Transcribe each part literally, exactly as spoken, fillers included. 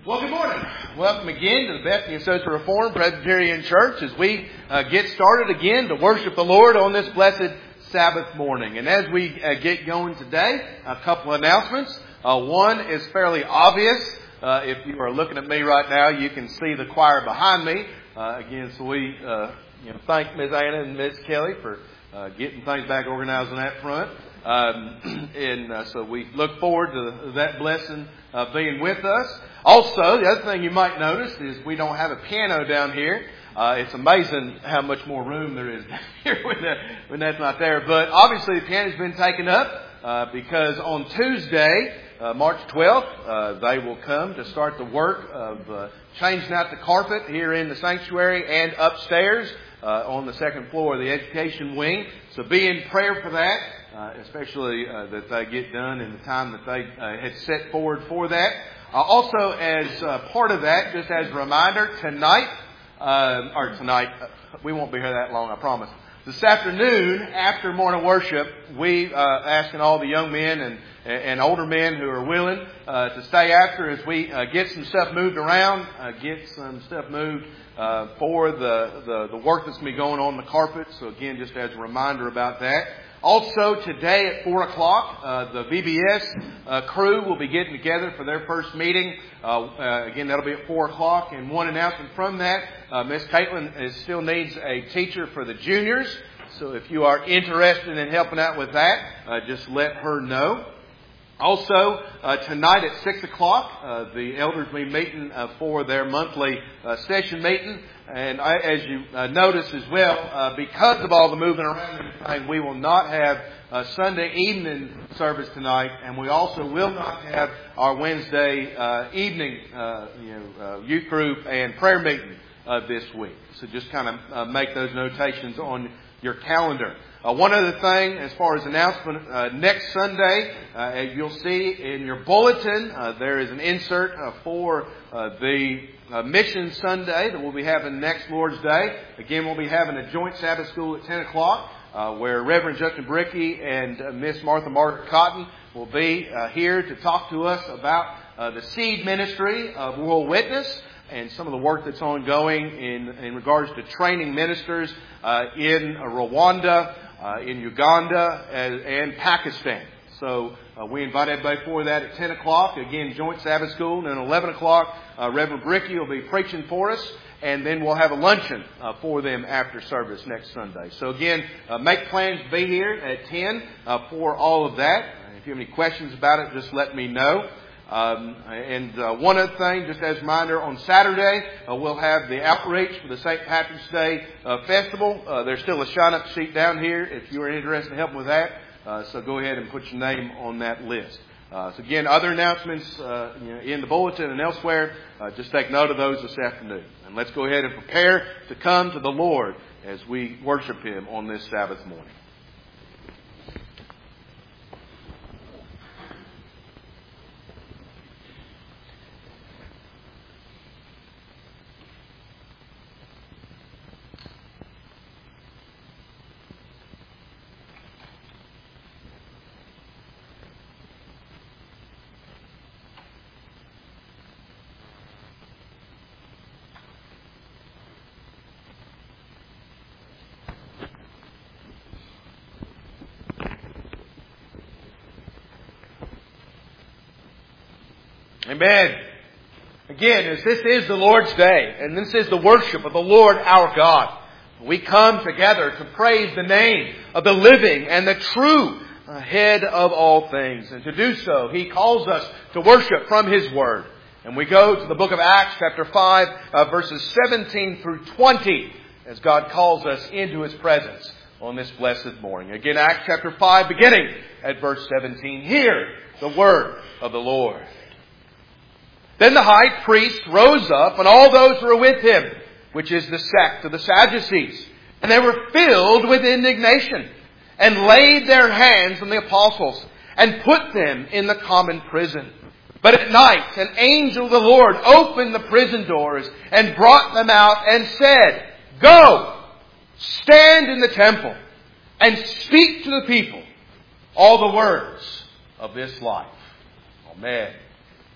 Well, good morning. Welcome again to the Bethany Associate Reformed Presbyterian Church as we uh, get started again to worship the Lord on this blessed Sabbath morning. And as we uh, get going today, a couple of announcements. Uh, one is fairly obvious. Uh, if you are looking at me right now, you can see the choir behind me. Uh, again, so we uh, you know, thank Miz Anna and Miz Kelly for uh, getting things back organized on that front. Um, and uh, so we look forward to that blessing uh, being with us. Also, the other thing you might notice is we don't have a piano down here. Uh, it's amazing how much more room there is down here when, that, when that's not there. But obviously the piano's been taken up uh, because on Tuesday, uh, March twelfth, uh, they will come to start the work of uh, changing out the carpet here in the sanctuary and upstairs uh, on the second floor of the education wing. So be in prayer for that. Uh, especially uh, that they get done in the time that they uh, had set forward for that. Uh, also, as uh, part of that, just as a reminder, tonight, uh, or tonight, uh, we won't be here that long, I promise. This afternoon, after morning worship, we uh, asking all the young men and, and older men who are willing uh, to stay after as we uh, get some stuff moved around, uh, get some stuff moved uh, for the, the, the work that's going to be going on the carpet. So again, just as a reminder about that. Also, today at four o'clock, uh, the V B S uh, crew will be getting together for their first meeting. Uh, uh, again, that'll be at four o'clock. And one announcement from that, uh, Miss Caitlin is, still needs a teacher for the juniors. So if you are interested in helping out with that, uh, just let her know. Also, uh, tonight at six o'clock, uh, the elders will be meeting uh, for their monthly uh, session meeting. And I, as you uh, notice as well, uh, because of all the moving around and everything, we will not have a Sunday evening service tonight, and we also will not have our Wednesday uh, evening uh, you know, uh, youth group and prayer meeting uh, this week. So just kind of uh, make those notations on your calendar. Uh, one other thing, as far as announcement, uh, next Sunday, uh, as you'll see in your bulletin, uh, there is an insert uh, for uh, the uh, Mission Sunday that we'll be having next Lord's Day. Again, we'll be having a joint Sabbath school at ten o'clock, uh, where Reverend Justin Bricky and uh, Miss Martha Margaret Cotton will be uh, here to talk to us about uh, the seed ministry of World Witness and some of the work that's ongoing in, in regards to training ministers uh, in Rwanda, uh, in Uganda, and, and Pakistan. So uh, we invite everybody for that at ten o'clock. Again, joint Sabbath school. And then at eleven o'clock, uh, Reverend Bricky will be preaching for us. And then we'll have a luncheon uh, for them after service next Sunday. So again, uh, make plans to be here at ten uh, for all of that. If you have any questions about it, just let me know. Um, and uh, one other thing, just as a reminder, on Saturday, uh, we'll have the outreach for the Saint Patrick's Day uh, Festival. Uh, there's still a sign-up sheet down here if you are interested in helping with that. Uh, so go ahead and put your name on that list. Uh, so again, other announcements uh, you know, in the bulletin and elsewhere, uh, just take note of those this afternoon. And let's go ahead and prepare to come to the Lord as we worship Him on this Sabbath morning. Amen. Again, as this is the Lord's Day, and this is the worship of the Lord our God, we come together to praise the name of the living and the true head of all things. And to do so, He calls us to worship from His Word. And we go to the book of Acts, chapter five, uh, verses seventeen through twenty, as God calls us into His presence on this blessed morning. Again, Acts chapter five, beginning at verse seventeen. Hear the word of the Lord. Then the high priest rose up, and all those who were with him, which is the sect of the Sadducees, and they were filled with indignation, and laid their hands on the apostles, and put them in the common prison. But at night an angel of the Lord opened the prison doors, and brought them out, and said, Go, stand in the temple, and speak to the people all the words of this life. Amen.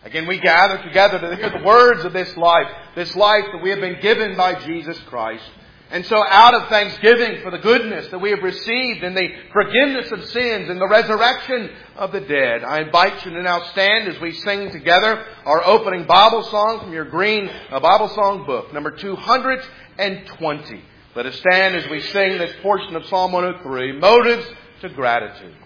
Again, we gather together to hear the words of this life, this life that we have been given by Jesus Christ. And so out of thanksgiving for the goodness that we have received and the forgiveness of sins and the resurrection of the dead, I invite you to now stand as we sing together our opening Bible song from your green Bible song book, number two hundred twenty. Let us stand as we sing this portion of Psalm one oh three, Motives to Gratitude.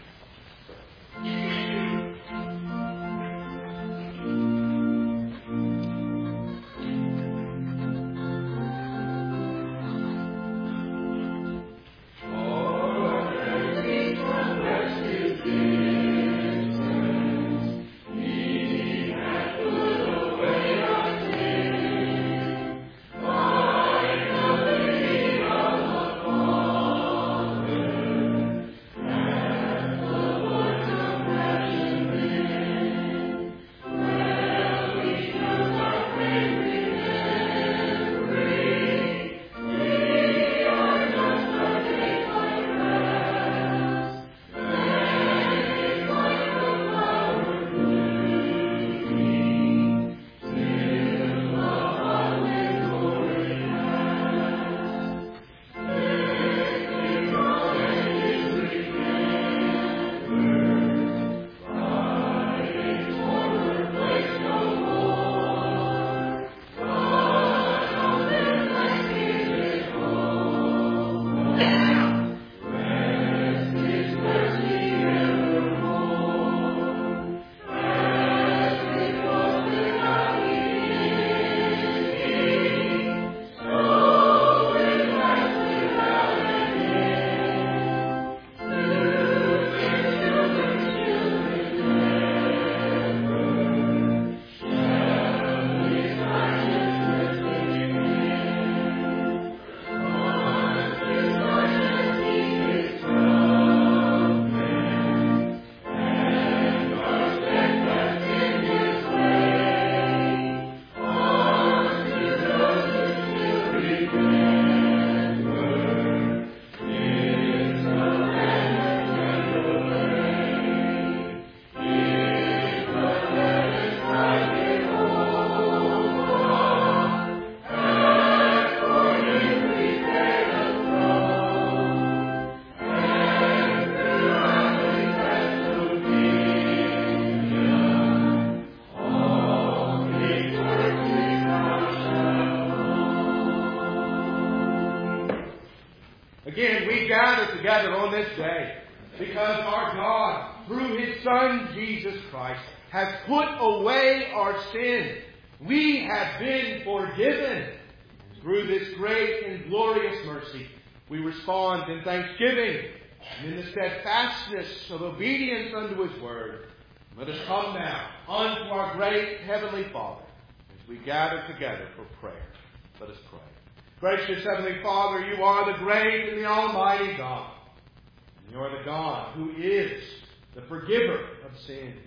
Again, we gather together on this day because our God, through His Son, Jesus Christ, has put away our sin. We have been forgiven. Through this great and glorious mercy, we respond in thanksgiving and in the steadfastness of obedience unto His Word. Let us come now unto our great Heavenly Father as we gather together for prayer. Let us pray. Gracious Heavenly Father, You are the great and the Almighty God. And You are the God who is the forgiver of sins,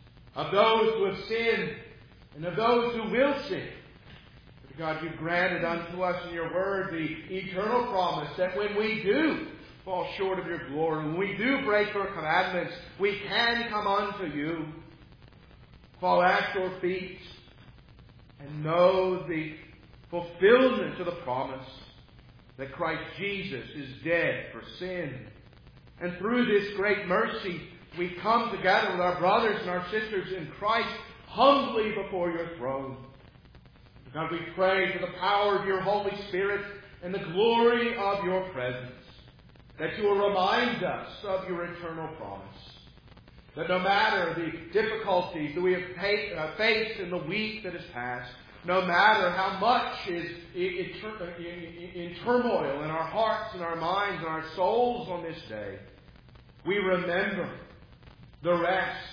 of those who have sinned and of those who will sin. But God, You've granted unto us in Your Word the eternal promise that when we do fall short of Your glory, when we do break Your commandments, we can come unto You, fall at Your feet, and know the fulfillment of the promise that Christ Jesus is dead for sin. And through this great mercy, we come together with our brothers and our sisters in Christ humbly before Your throne. God, we pray for the power of Your Holy Spirit and the glory of Your presence, that You will remind us of Your eternal promise. That no matter the difficulties that we have faced in the week that has passed, no matter how much is in turmoil in our hearts and our minds and our souls on this day, we remember the rest,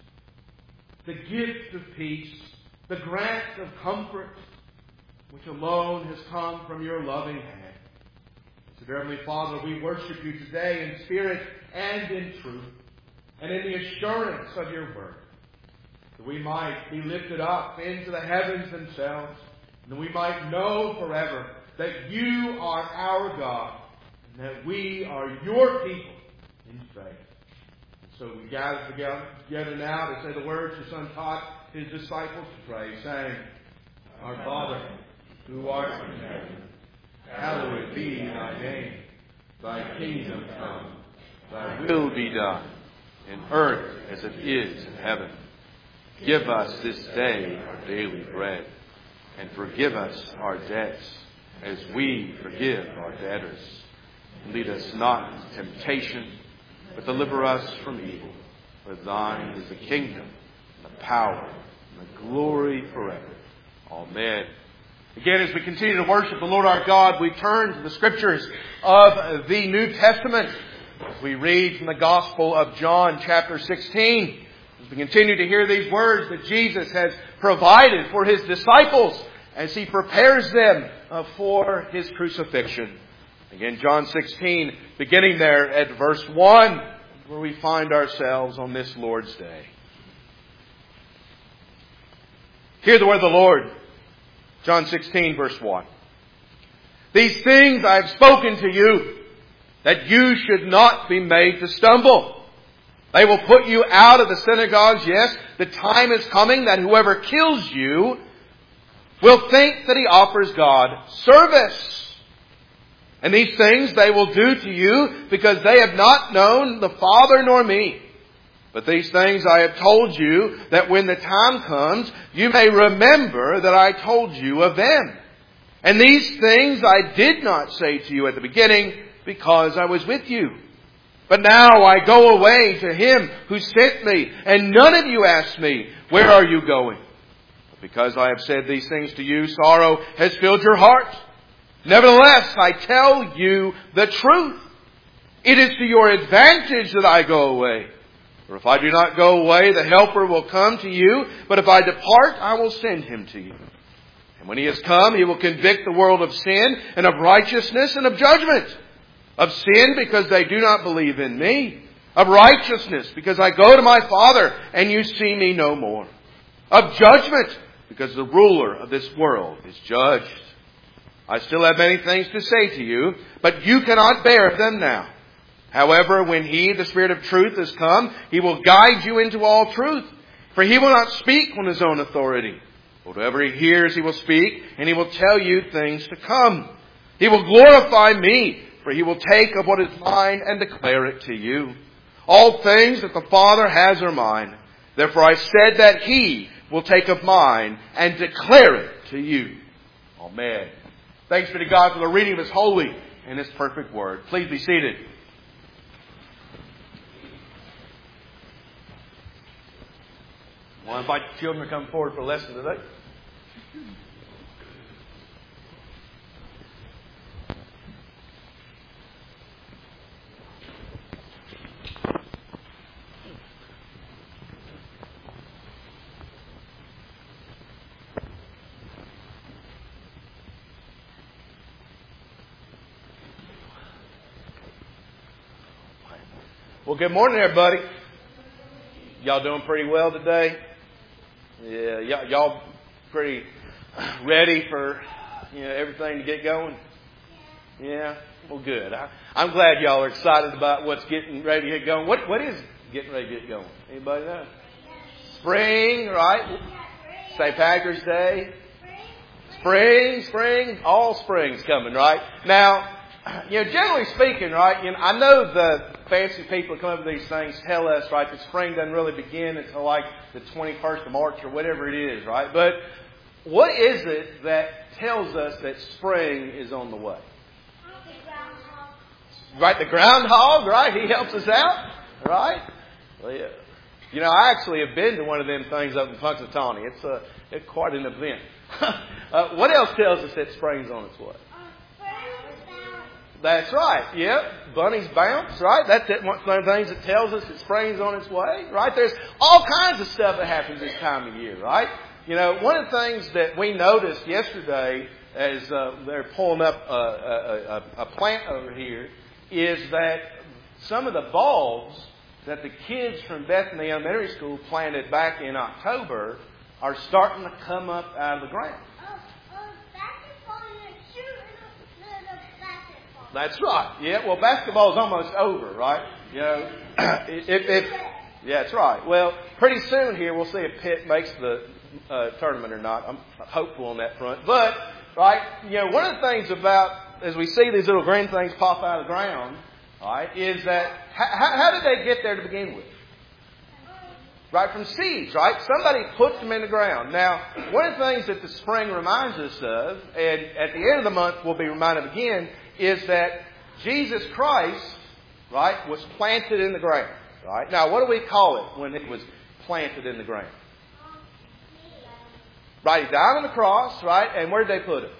the gift of peace, the grant of comfort, which alone has come from Your loving hand. So, dear Heavenly Father, we worship You today in spirit and in truth, and in the assurance of Your Word, that we might be lifted up into the heavens themselves, and that we might know forever that You are our God, and that we are Your people in faith. And So we gather together now to say the words the Son taught His disciples to pray, saying, Our Father, who art in heaven, hallowed be Thy name. Thy kingdom come. Thy will be done, in earth as it is in heaven. Give us this day our daily bread, and forgive us our debts, as we forgive our debtors. Lead us not into temptation, but deliver us from evil. For Thine is the kingdom, and the power, and the glory forever. Amen. Again, as we continue to worship the Lord our God, we turn to the Scriptures of the New Testament. As we read from the Gospel of John, chapter sixteen, as we continue to hear these words that Jesus has provided for His disciples as He prepares them for His crucifixion. Again, John sixteen, beginning there at verse one, where we find ourselves on this Lord's Day. Hear the word of the Lord. John sixteen, verse one. These things I have spoken to you, that you should not be made to stumble. They will put you out of the synagogues. Yes, the time is coming that whoever kills you will think that he offers God service. And these things they will do to you because they have not known the Father nor me. But these things I have told you, that when the time comes, you may remember that I told you of them. And these things I did not say to you at the beginning, because I was with you. But now I go away to Him who sent me, and none of you ask me, where are you going? But because I have said these things to you, sorrow has filled your heart. Nevertheless, I tell you the truth. It is to your advantage that I go away. For if I do not go away, the Helper will come to you. But if I depart, I will send Him to you. And when He has come, He will convict the world of sin and of righteousness and of judgment. Of sin, because they do not believe in me. Of righteousness, because I go to my Father, and you see me no more. Of judgment, because the ruler of this world is judged. I still have many things to say to you, but you cannot bear them now. However, when He, the Spirit of truth, has come, He will guide you into all truth. For He will not speak on His own authority. Whatever He hears, He will speak, and He will tell you things to come. He will glorify me, for He will take of what is mine and declare it to you. All things that the Father has are mine. Therefore I said that He will take of mine and declare it to you. Amen. Thanks be to God for the reading of His holy and His perfect word. Please be seated. I want to invite the children to come forward for a lesson today. Well, good morning, everybody. Y'all doing pretty well today? Yeah, y- y'all pretty ready for you know everything to get going? Yeah. Well, good. I, I'm glad y'all are excited about what's getting ready to get going. What what is getting ready to get going? Anybody know? Spring, right? Saint Patrick's Day. Spring, spring, all spring's coming, right? Now, you know, generally speaking, right? You know, I know the fancy people that come up with these things tell us, right, that spring doesn't really begin until like the twenty-first of March or whatever it is, right? But what is it that tells us that spring is on the way? Right, the groundhog, right? He helps us out, right? Well, yeah. You know, I actually have been to one of them things up in Punxsutawney. It's a, it's quite an event. uh, what else tells us that spring's on its way? That's right. Yep. Bunnies bounce, right? That's one of the things that tells us that spring's on its way, right? There's all kinds of stuff that happens this time of year, right? You know, one of the things that we noticed yesterday as uh, they're pulling up a, a, a, a plant over here is that some of the bulbs that the kids from Bethany Elementary School planted back in October are starting to come up out of the ground. That's right. Yeah. Well, basketball is almost over, right? You know, if, if Yeah, that's right. Well, pretty soon here we'll see if Pitt makes the uh, tournament or not. I'm hopeful on that front. But, right, you know, one of the things about, as we see these little green things pop out of the ground, right, is that how, how did they get there to begin with? Right, from seeds, right? Somebody puts them in the ground. Now, one of the things that the spring reminds us of, and at the end of the month we'll be reminded again, is that Jesus Christ, right, was planted in the ground. Right? Now, what do we call it when it was planted in the ground? Right, He died on the cross, right? And where did they put Him?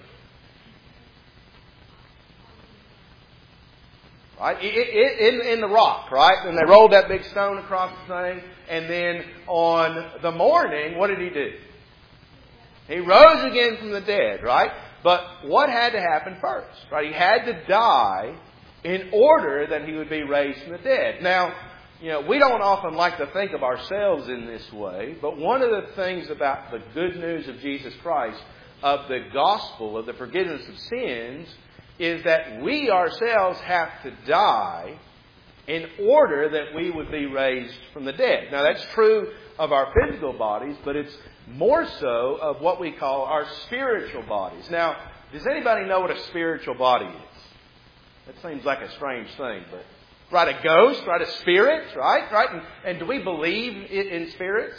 Right, it, it, in, in the rock, right? And they rolled that big stone across the thing. And then on the morning, what did He do? He rose again from the dead, right? But what had to happen first? Right? He had to die in order that He would be raised from the dead. Now, you know, we don't often like to think of ourselves in this way, but one of the things about the good news of Jesus Christ, of the gospel, of the forgiveness of sins, is that we ourselves have to die in order that we would be raised from the dead. Now, that's true of our physical bodies, but it's more so of what we call our spiritual bodies. Now, does anybody know what a spiritual body is? That seems like a strange thing, but... Right, a ghost, right, a spirit, right, right? And, and do we believe in, in spirits?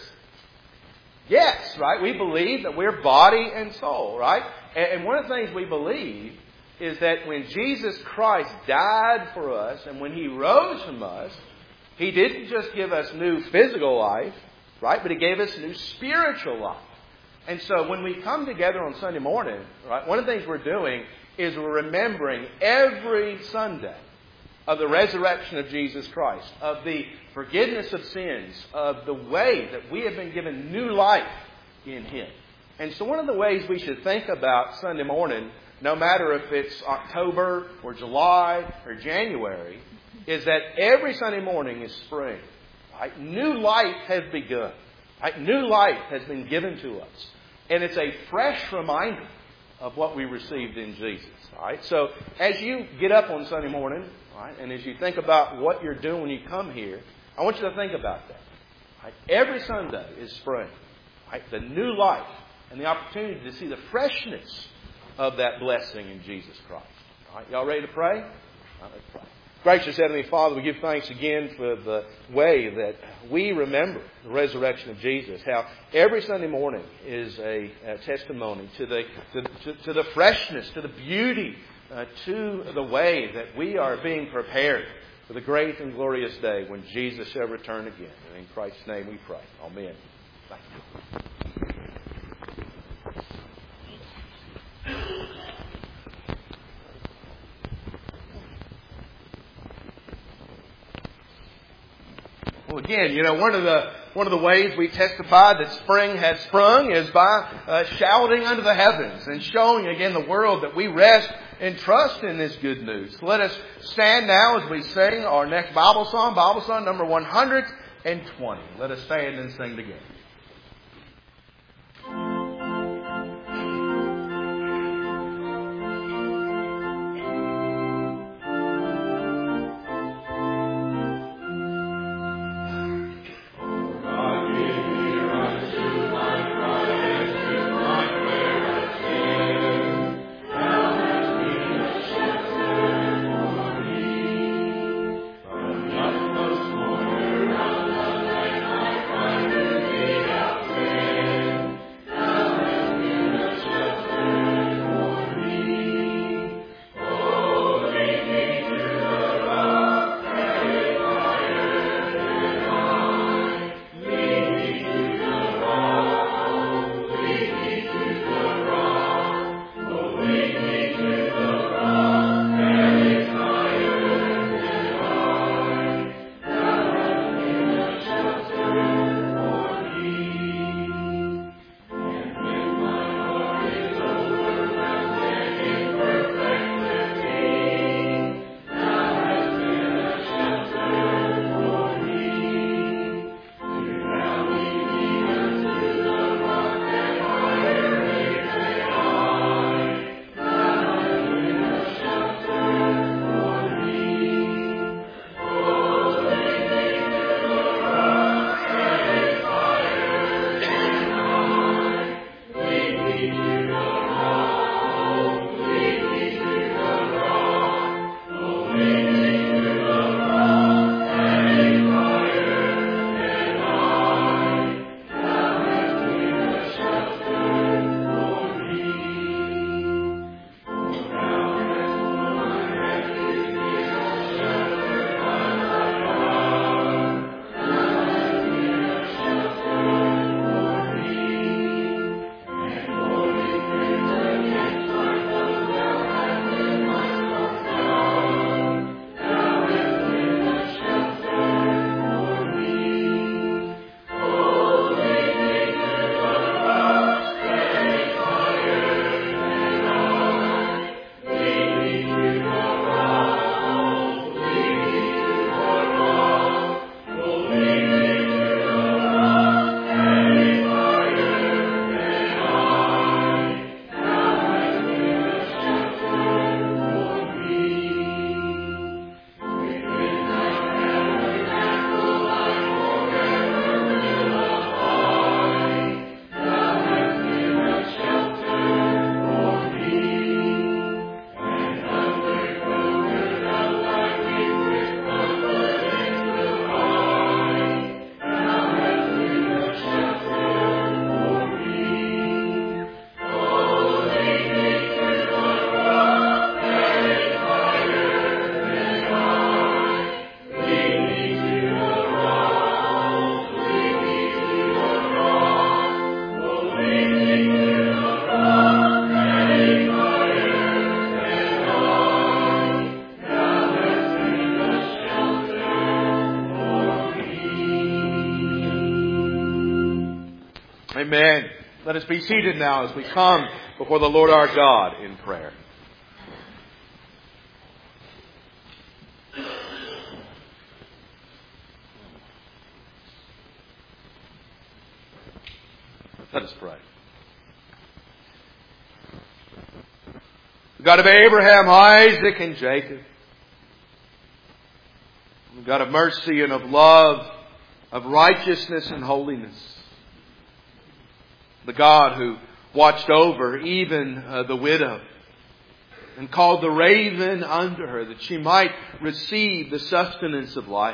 Yes, right? We believe that we're body and soul, right? And, and one of the things we believe is that when Jesus Christ died for us and when He rose from us, He didn't just give us new physical life, right? But He gave us new spiritual life. And so when we come together on Sunday morning, right, one of the things we're doing is we're remembering every Sunday of the resurrection of Jesus Christ, of the forgiveness of sins, of the way that we have been given new life in Him. And so one of the ways we should think about Sunday morning, no matter if it's October or July or January, is that every Sunday morning is spring. Right? New life has begun. Right? New life has been given to us. And it's a fresh reminder of what we received in Jesus. Right? So as you get up on Sunday morning, right, and as you think about what you're doing when you come here, I want you to think about that. Right? Every Sunday is spring. Right? The new life and the opportunity to see the freshness of that blessing in Jesus Christ. All right, y'all ready to pray? All right, let's pray. Gracious Heavenly Father, we give thanks again for the way that we remember the resurrection of Jesus. How every Sunday morning is a, a testimony to the to, to, to the freshness, to the beauty, uh, to the way that we are being prepared for the great and glorious day when Jesus shall return again. And in Christ's name we pray. Amen. Thank you. Well, again, you know, one of the one of the ways we testify that spring has sprung is by uh, shouting unto the heavens and showing again the world that we rest and trust in this good news. So let us stand now as we sing our next Bible song, Bible song number one hundred twenty. Let us stand and sing together. Thank you. Amen. Let us be seated now as we come before the Lord our God in prayer. Let us pray. The God of Abraham, Isaac, and Jacob, the God of mercy and of love, of righteousness and holiness, the God who watched over even uh, the widow and called the raven unto her that she might receive the sustenance of life.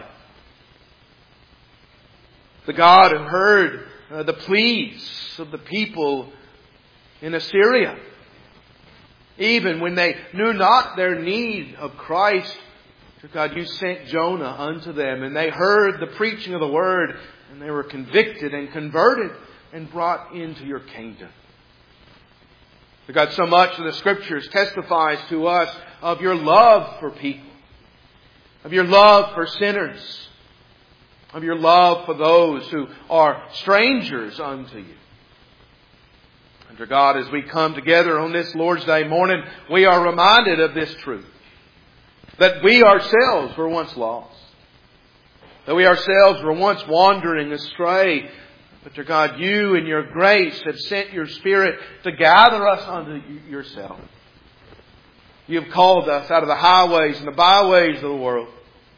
The God who heard uh, the pleas of the people in Assyria, even when they knew not their need of Christ. God, you sent Jonah unto them, and they heard the preaching of the word, and they were convicted and converted and brought into your kingdom. God, so much of the Scriptures testifies to us of your love for people, of your love for sinners, of your love for those who are strangers unto you. And dear God, as we come together on this Lord's Day morning, we are reminded of this truth. That we ourselves were once lost. That we ourselves were once wandering astray. But dear God, you in your grace have sent your Spirit to gather us unto yourself. You have called us out of the highways and the byways of the world.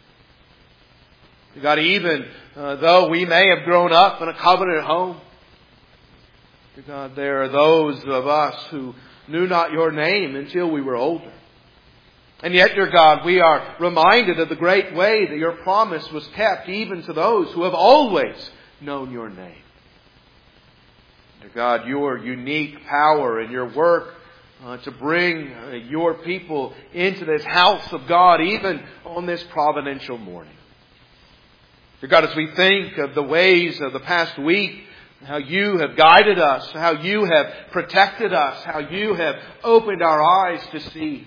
Dear God, even uh, though we may have grown up in a covenant home, dear God, there are those of us who knew not your name until we were older. And yet, dear God, we are reminded of the great way that your promise was kept even to those who have always known your name. Dear God, your unique power and your work uh, to bring uh, your people into this house of God even on this providential morning. Dear God, as we think of the ways of the past week, how you have guided us, how you have protected us, how you have opened our eyes to see.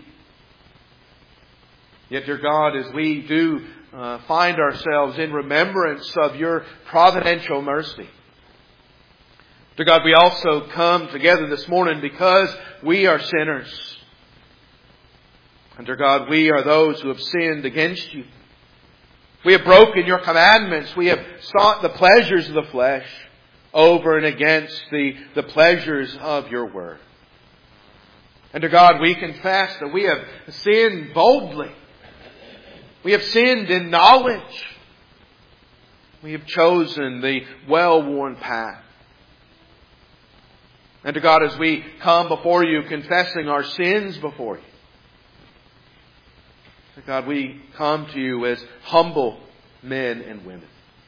Yet, dear God, as we do uh, find ourselves in remembrance of your providential mercy, dear God, we also come together this morning because we are sinners. And dear God, we are those who have sinned against you. We have broken your commandments. We have sought the pleasures of the flesh over and against the, the pleasures of your word. And dear God, we confess that we have sinned boldly. We have sinned in knowledge. We have chosen the well-worn path. And to God, as we come before you, confessing our sins before you, to God, we come to you as humble men and women.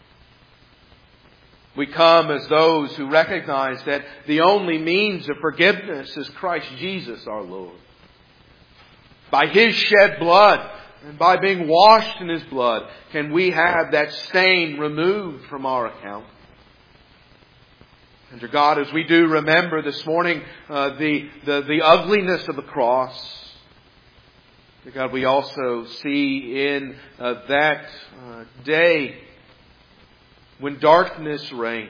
We come as those who recognize that the only means of forgiveness is Christ Jesus our Lord. By His shed blood, and by being washed in His blood, can we have that stain removed from our account. And dear God, as we do remember this morning uh, the, the, the ugliness of the cross, dear God, we also see in uh, that uh, day when darkness reigned.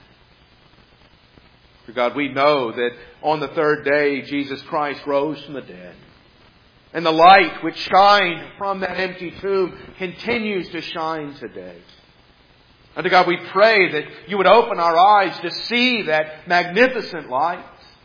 Dear God, we know that on the third day Jesus Christ rose from the dead. And the light which shined from that empty tomb continues to shine today. And to God, we pray that you would open our eyes to see that magnificent light.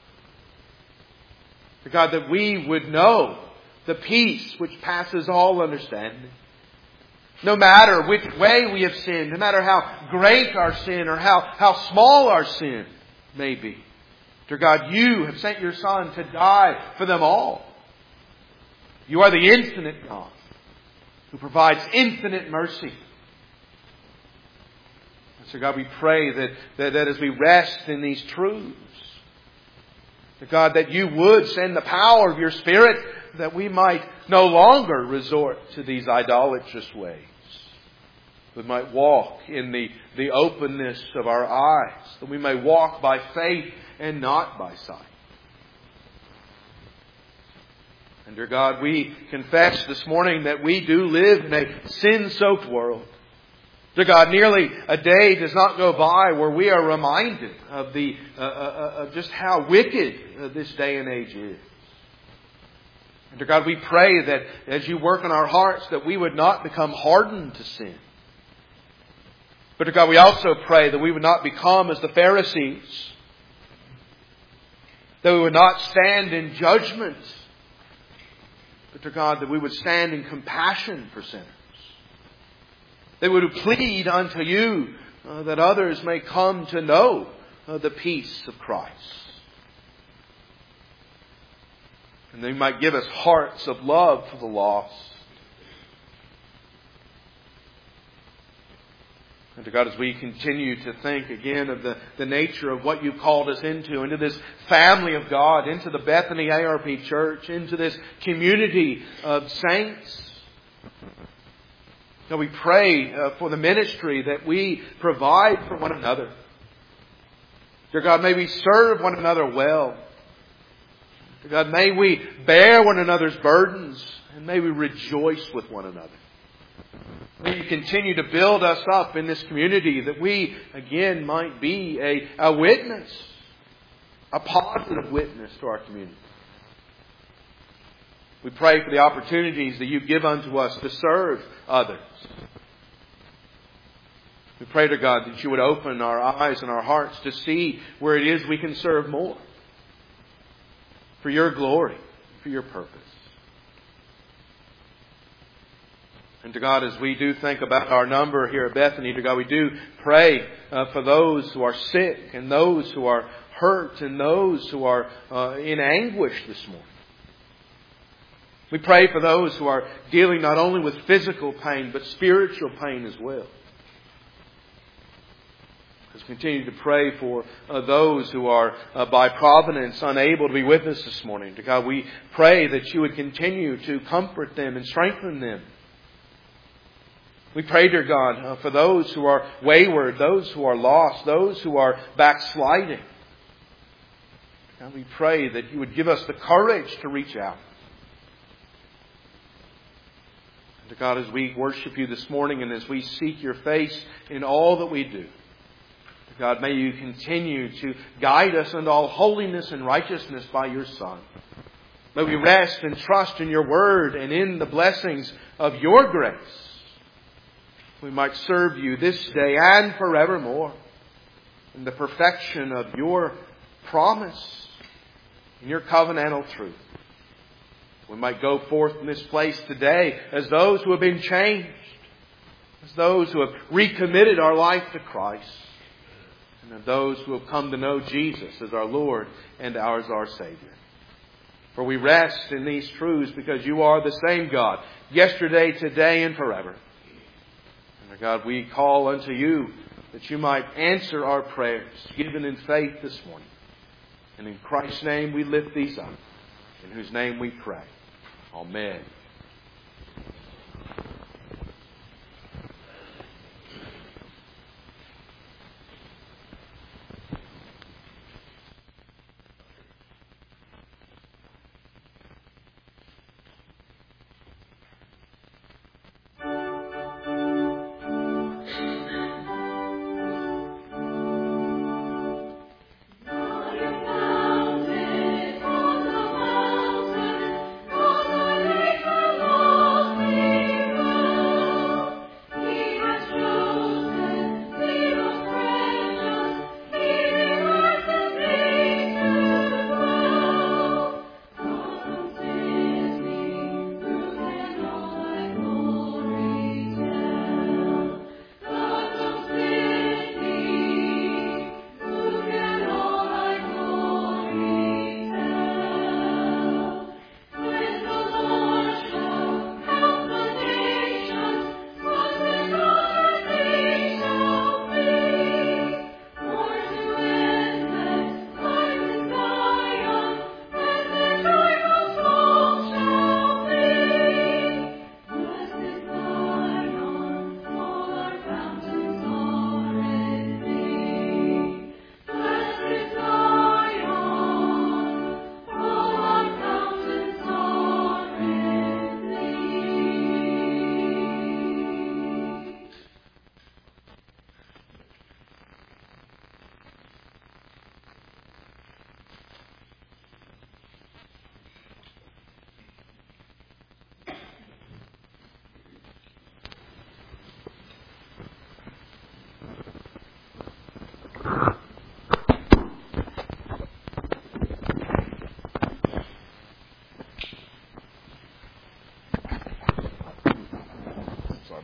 To God, that we would know the peace which passes all understanding. No matter which way we have sinned, no matter how great our sin or how, how small our sin may be. Dear God, you have sent your Son to die for them all. You are the infinite God who provides infinite mercy. And so God, we pray that, that, that as we rest in these truths, that God, that you would send the power of your Spirit that we might no longer resort to these idolatrous ways. We might walk in the, the openness of our eyes. That we may walk by faith and not by sight. And dear God, we confess this morning that we do live in a sin-soaked world. Dear God, nearly a day does not go by where we are reminded of the uh, uh, of just how wicked uh, this day and age is. And dear God, we pray that as you work in our hearts, that we would not become hardened to sin. But dear God, we also pray that we would not become as the Pharisees, that we would not stand in judgment, but dear God, that we would stand in compassion for sinners. They would plead unto you uh, that others may come to know uh, the peace of Christ. And they might give us hearts of love for the lost. And to God, as we continue to think again of the, the nature of what you've called us into, into this family of God, into the Bethany A R P Church, into this community of saints. So we pray uh, for the ministry that we provide for one another. Dear God, may we serve one another well. Dear God, may we bear one another's burdens, and may we rejoice with one another. May you continue to build us up in this community, that we again might be a, a witness, a positive witness to our community. We pray for the opportunities that you give unto us to serve others. We pray to God that you would open our eyes and our hearts to see where it is we can serve more. For your glory, for your purpose. And to God, as we do think about our number here at Bethany, to God, we do pray uh, for those who are sick and those who are hurt and those who are uh, in anguish this morning. We pray for those who are dealing not only with physical pain, but spiritual pain as well. Let's continue to pray for uh, those who are, uh, by providence, unable to be with us this morning. To God, we pray that you would continue to comfort them and strengthen them. We pray, dear God, uh, for those who are wayward, those who are lost, those who are backsliding. God, we pray that you would give us the courage to reach out. To God, as we worship you this morning and as we seek your face in all that we do, God, may you continue to guide us into all holiness and righteousness by your Son. May we rest and trust in your word and in the blessings of your grace. We might serve you this day and forevermore in the perfection of your promise and your covenantal truth. We might go forth from this place today as those who have been changed, as those who have recommitted our life to Christ, and as those who have come to know Jesus as our Lord and ours our Savior. For we rest in these truths because you are the same God, yesterday, today, and forever. And God, we call unto you that you might answer our prayers given in faith this morning. And in Christ's name we lift these up, in whose name we pray. Amen. Thank you.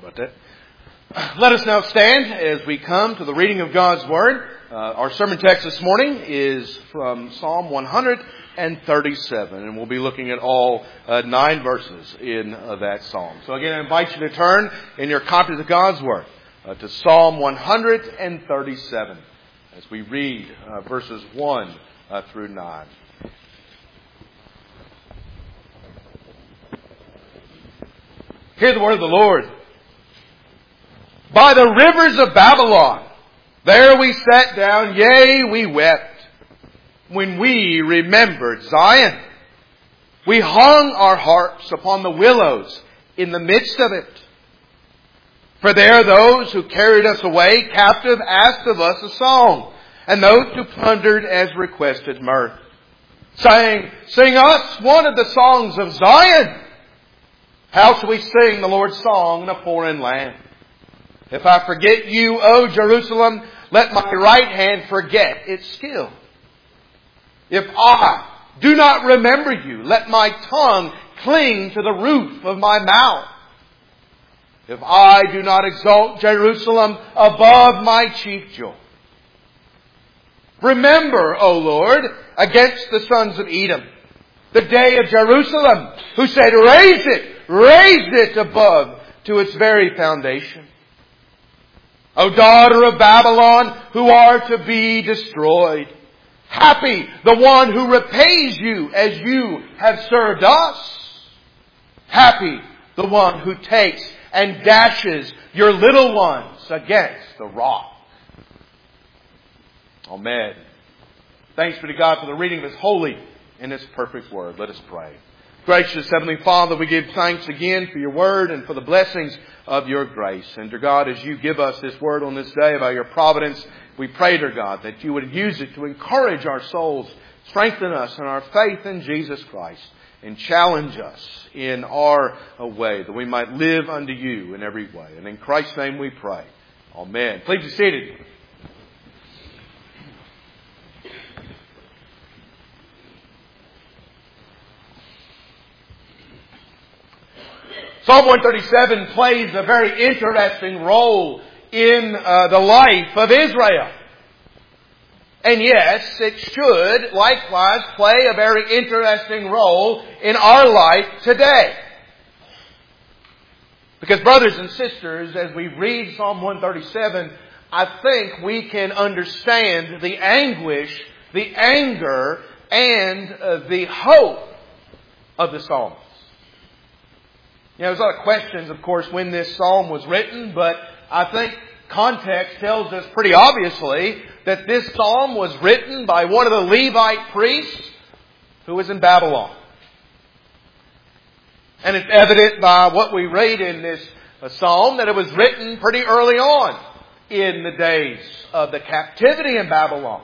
about that. Let us now stand as we come to the reading of God's Word. Uh, our sermon text this morning is from Psalm one thirty-seven, and we'll be looking at all uh, nine verses in uh, that psalm. So again, I invite you to turn in your copies of God's Word uh, to Psalm one thirty-seven as we read uh, verses one uh, through nine. Hear the word of the Lord. By the rivers of Babylon, there we sat down, yea, we wept, when we remembered Zion. We hung our harps upon the willows in the midst of it. For there those who carried us away captive asked of us a song, and those who plundered as requested mirth, saying, sing us one of the songs of Zion. How shall we sing the Lord's song in a foreign land? If I forget you, O Jerusalem, let my right hand forget its skill. If I do not remember you, let my tongue cling to the roof of my mouth. If I do not exalt Jerusalem above my chief joy. Remember, O Lord, against the sons of Edom, the day of Jerusalem, who said, raise it, raise it above to its very foundation. O daughter of Babylon, who are to be destroyed. Happy the one who repays you as you have served us. Happy the one who takes and dashes your little ones against the rock. Amen. Thanks be to God for the reading of His holy and His perfect word. Let us pray. Gracious Heavenly Father, we give thanks again for your word and for the blessings of your grace. And dear God, as you give us this word on this day by your providence, we pray, dear God, that you would use it to encourage our souls, strengthen us in our faith in Jesus Christ, and challenge us in our way, that we might live unto you in every way. And in Christ's name we pray. Amen. Please be seated. Psalm one thirty-seven plays a very interesting role in uh, the life of Israel. And yes, it should likewise play a very interesting role in our life today. Because brothers and sisters, as we read Psalm one thirty-seven, I think we can understand the anguish, the anger, and uh, the hope of the psalmist. You know, there's a lot of questions, of course, when this psalm was written, but I think context tells us pretty obviously that this psalm was written by one of the Levite priests who was in Babylon. And it's evident by what we read in this psalm that it was written pretty early on in the days of the captivity in Babylon.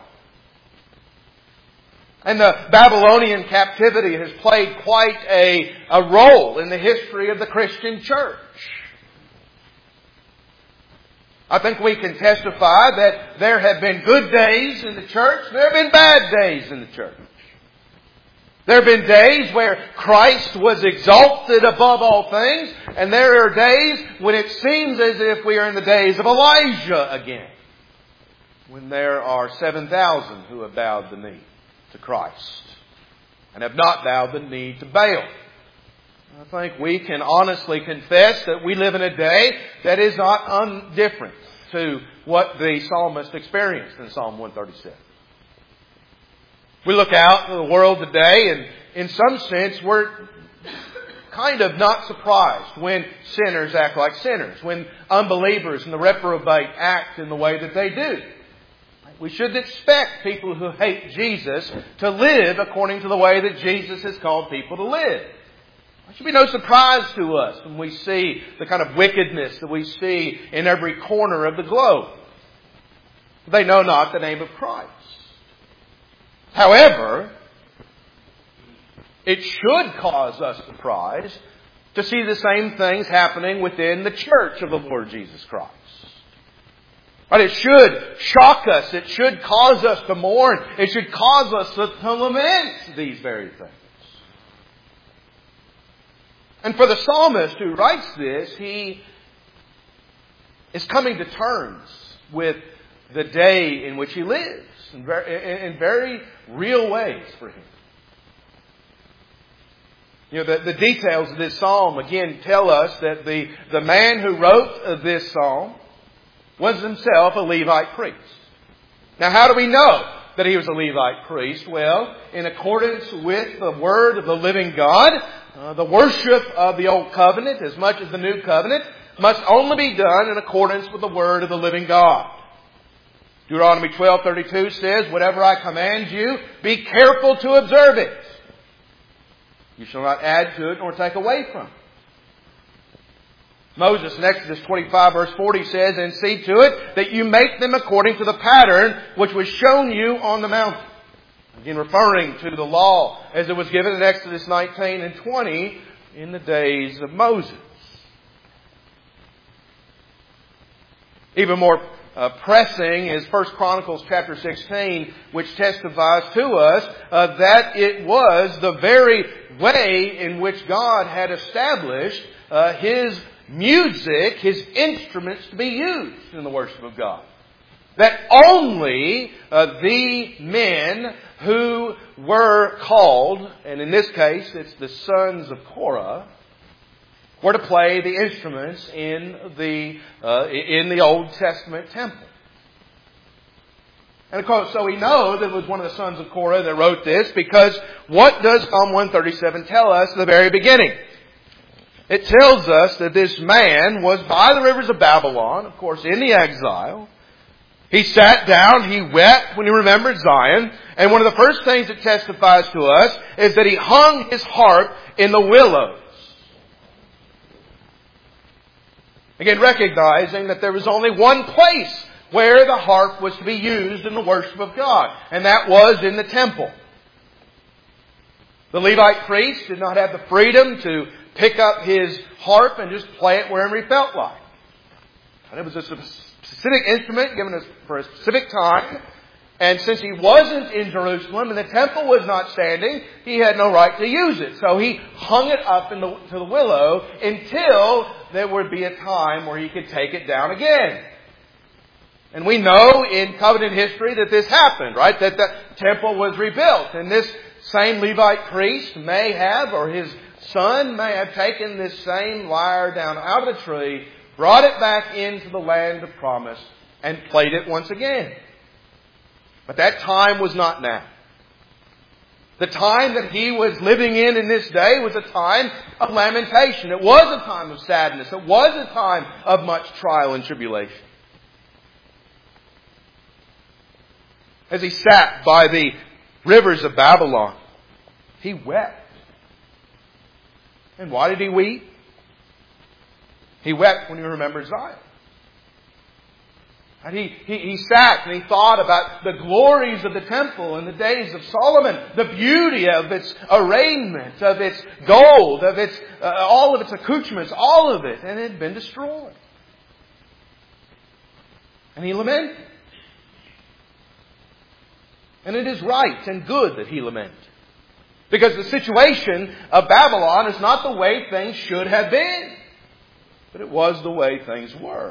And the Babylonian captivity has played quite a, a role in the history of the Christian church. I think we can testify that there have been good days in the church. There have been bad days in the church. There have been days where Christ was exalted above all things. And there are days when it seems as if we are in the days of Elijah again. When there are seven thousand who have bowed the knee to Christ and have not bowed the knee to Baal. I think we can honestly confess that we live in a day that is not undifferent to what the psalmist experienced in Psalm one thirty-seven. We look out in the world today and in some sense we're kind of not surprised when sinners act like sinners, when unbelievers and the reprobate act in the way that they do. We should expect people who hate Jesus to live according to the way that Jesus has called people to live. It should be no surprise to us when we see the kind of wickedness that we see in every corner of the globe. They know not the name of Christ. However, it should cause us surprise to see the same things happening within the church of the Lord Jesus Christ. But it should shock us. It should cause us to mourn. It should cause us to, to lament these very things. And for the psalmist who writes this, he is coming to terms with the day in which he lives in very, in very real ways for him. You know, the, the details of this psalm, again, tell us that the, the man who wrote this psalm was himself a Levite priest. Now, how do we know that he was a Levite priest? Well, in accordance with the Word of the living God, uh, the worship of the Old Covenant, as much as the New Covenant, must only be done in accordance with the Word of the living God. Deuteronomy twelve thirty-two says, "Whatever I command you, be careful to observe it. You shall not add to it nor take away from it." Moses in Exodus twenty-five verse forty says, "And see to it that you make them according to the pattern which was shown you on the mountain." Again, referring to the law as it was given in Exodus nineteen and twenty in the days of Moses. Even more uh, pressing is First Chronicles chapter sixteen, which testifies to us uh, that it was the very way in which God had established uh, His music, His instruments to be used in the worship of God. That only uh, the men who were called, and in this case it's the sons of Korah, were to play the instruments in the uh, in the Old Testament temple. And of course, so we know that it was one of the sons of Korah that wrote this, because what does Psalm one thirty-seven tell us at the very beginning? It tells us that this man was by the rivers of Babylon, of course, in the exile. He sat down, he wept when he remembered Zion, and one of the first things it testifies to us is that he hung his harp in the willows. Again, recognizing that there was only one place where the harp was to be used in the worship of God, and that was in the temple. The Levite priest did not have the freedom to pick up his harp and just play it wherever he felt like. And it was a specific instrument given for a specific time. And since he wasn't in Jerusalem and the temple was not standing, he had no right to use it. So he hung it up in the, to the willow until there would be a time where he could take it down again. And we know in covenant history that this happened, right? That the temple was rebuilt. And this same Levite priest may have, or his son may have taken this same lyre down out of the tree, brought it back into the land of promise, and played it once again. But that time was not now. The time that he was living in in this day was a time of lamentation. It was a time of sadness. It was a time of much trial and tribulation. As he sat by the rivers of Babylon, he wept. And why did he weep? He wept when he remembered Zion. And he, he, he sat and he thought about the glories of the temple in the days of Solomon, the beauty of its arraignment, of its gold, of its uh, all of its accoutrements, all of it, and it had been destroyed. And he lamented. And it is right and good that he lamented. Because the situation of Babylon is not the way things should have been, but it was the way things were.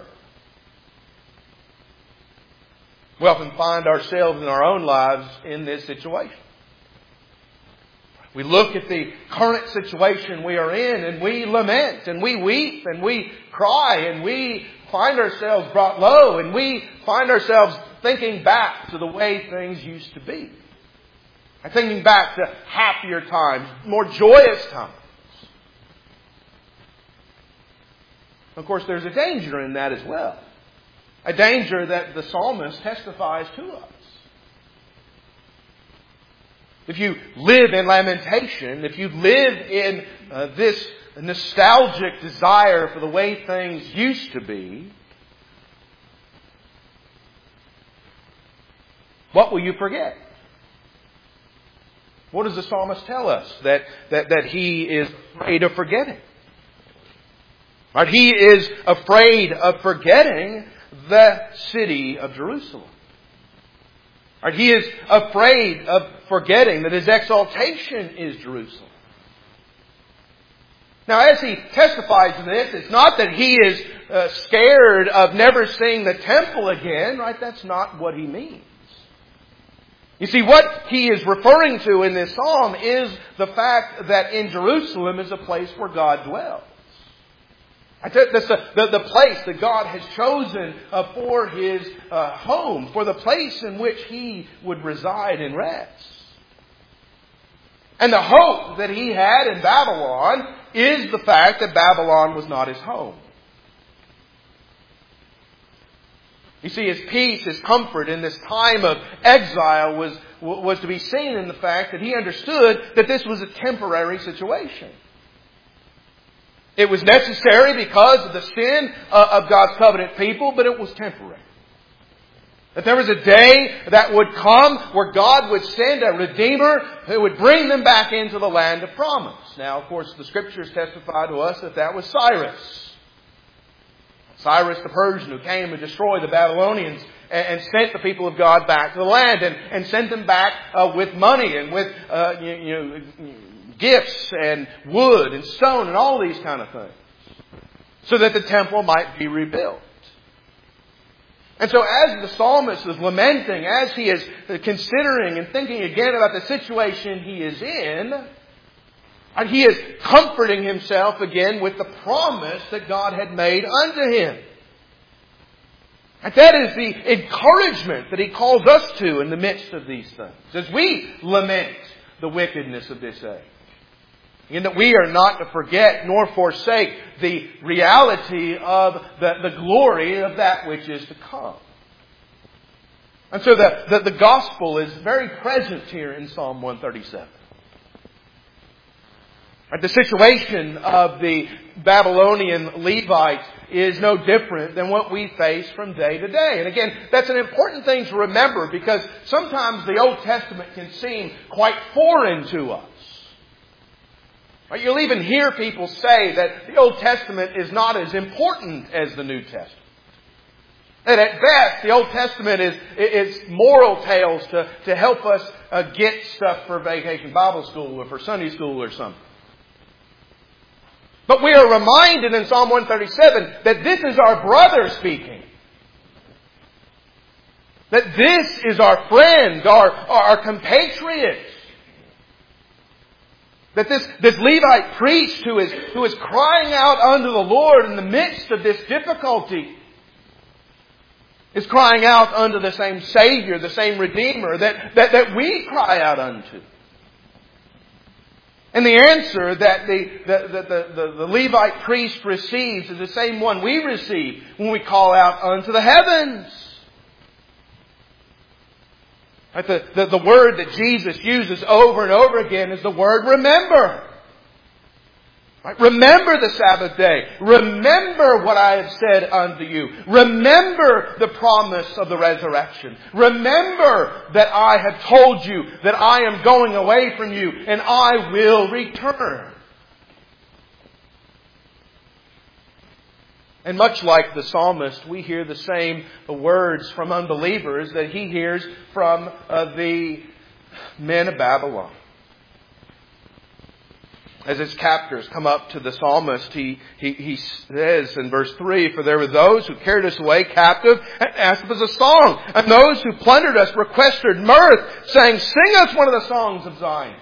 We often find ourselves in our own lives in this situation. We look at the current situation we are in and we lament and we weep and we cry and we find ourselves brought low and we find ourselves thinking back to the way things used to be. And thinking back to happier times, more joyous times. Of course, there's a danger in that as well. A danger that the psalmist testifies to us. If you live in lamentation, if you live in uh, this nostalgic desire for the way things used to be, what will you forget? What does the psalmist tell us? That, that, that he is afraid of forgetting. Right? He is afraid of forgetting the city of Jerusalem. Right? He is afraid of forgetting that his exaltation is Jerusalem. Now, as he testifies to this, it's not that he is uh, scared of never seeing the temple again, right? That's not what he means. You see, what he is referring to in this psalm is the fact that in Jerusalem is a place where God dwells. That's the, the, the place that God has chosen uh, for His uh, home, for the place in which He would reside and rest. And the hope that he had in Babylon is the fact that Babylon was not his home. You see, his peace, his comfort in this time of exile was, was to be seen in the fact that he understood that this was a temporary situation. It was necessary because of the sin of God's covenant people, but it was temporary. That there was a day that would come where God would send a Redeemer who would bring them back into the land of promise. Now, of course, the Scriptures testify to us that that was Cyrus. Cyrus the Persian, who came and destroyed the Babylonians and, and sent the people of God back to the land and, and sent them back uh, with money and with uh, you, you know, gifts and wood and stone and all these kind of things, so that the temple might be rebuilt. And so as the psalmist is lamenting, as he is considering and thinking again about the situation he is in, and he is comforting himself again with the promise that God had made unto him. And that is the encouragement that he calls us to in the midst of these things, as we lament the wickedness of this age. In that we are not to forget nor forsake the reality of the, the glory of that which is to come. And so the, the, the gospel is very present here in Psalm one thirty-seven. The situation of the Babylonian Levites is no different than what we face from day to day. And again, that's an important thing to remember, because sometimes the Old Testament can seem quite foreign to us. You'll even hear people say that the Old Testament is not as important as the New Testament. And at best, the Old Testament is, is moral tales to, to help us uh, get stuff for vacation Bible school or for Sunday school or something. But we are reminded in Psalm one thirty-seven that this is our brother speaking. That this is our friend, our, our compatriot. That this, this Levite priest who is, who is crying out unto the Lord in the midst of this difficulty is crying out unto the same Savior, the same Redeemer that, that, that we cry out unto. And the answer that the, the, the, the, the Levite priest receives is the same one we receive when we call out unto the heavens. Right? The, the, the word that Jesus uses over and over again is the word remember. Right? Remember the Sabbath day. Remember what I have said unto you. Remember the promise of the resurrection. Remember that I have told you that I am going away from you and I will return. And much like the psalmist, we hear the same words from unbelievers that he hears from uh, the men of Babylon. As his captors come up to the psalmist, he, he, he says in verse three, "For there were those who carried us away captive and asked us a song. And those who plundered us requested mirth, saying, Sing us one of the songs of Zion."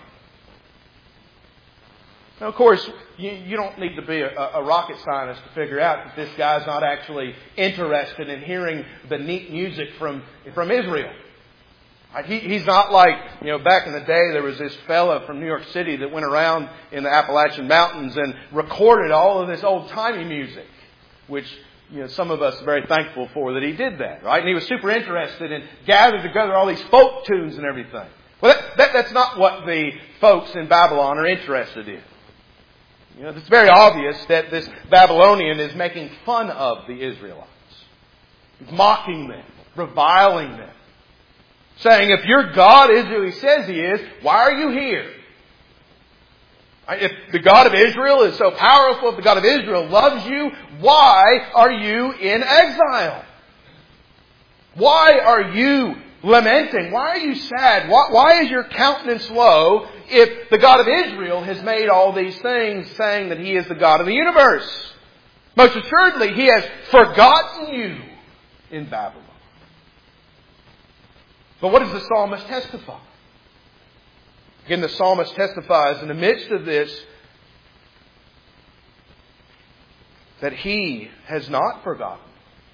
Now, of course, you, you don't need to be a, a rocket scientist to figure out that this guy's not actually interested in hearing the neat music from, from Israel. He, he's not like, you know, back in the day there was this fella from New York City that went around in the Appalachian Mountains and recorded all of this old-timey music, which, you know, some of us are very thankful for that he did that, right? And he was super interested and gathered together all these folk tunes and everything. Well, that, that, that's not what the folks in Babylon are interested in. You know, it's very obvious that this Babylonian is making fun of the Israelites. He's mocking them, reviling them. Saying, if your God is who He says He is, why are you here? If the God of Israel is so powerful, if the God of Israel loves you, why are you in exile? Why are you lamenting? Why are you sad? Why, why is your countenance low if the God of Israel has made all these things saying that He is the God of the universe? Most assuredly, He has forgotten you in Babylon. But what does the psalmist testify? Again, the psalmist testifies in the midst of this that he has not forgotten.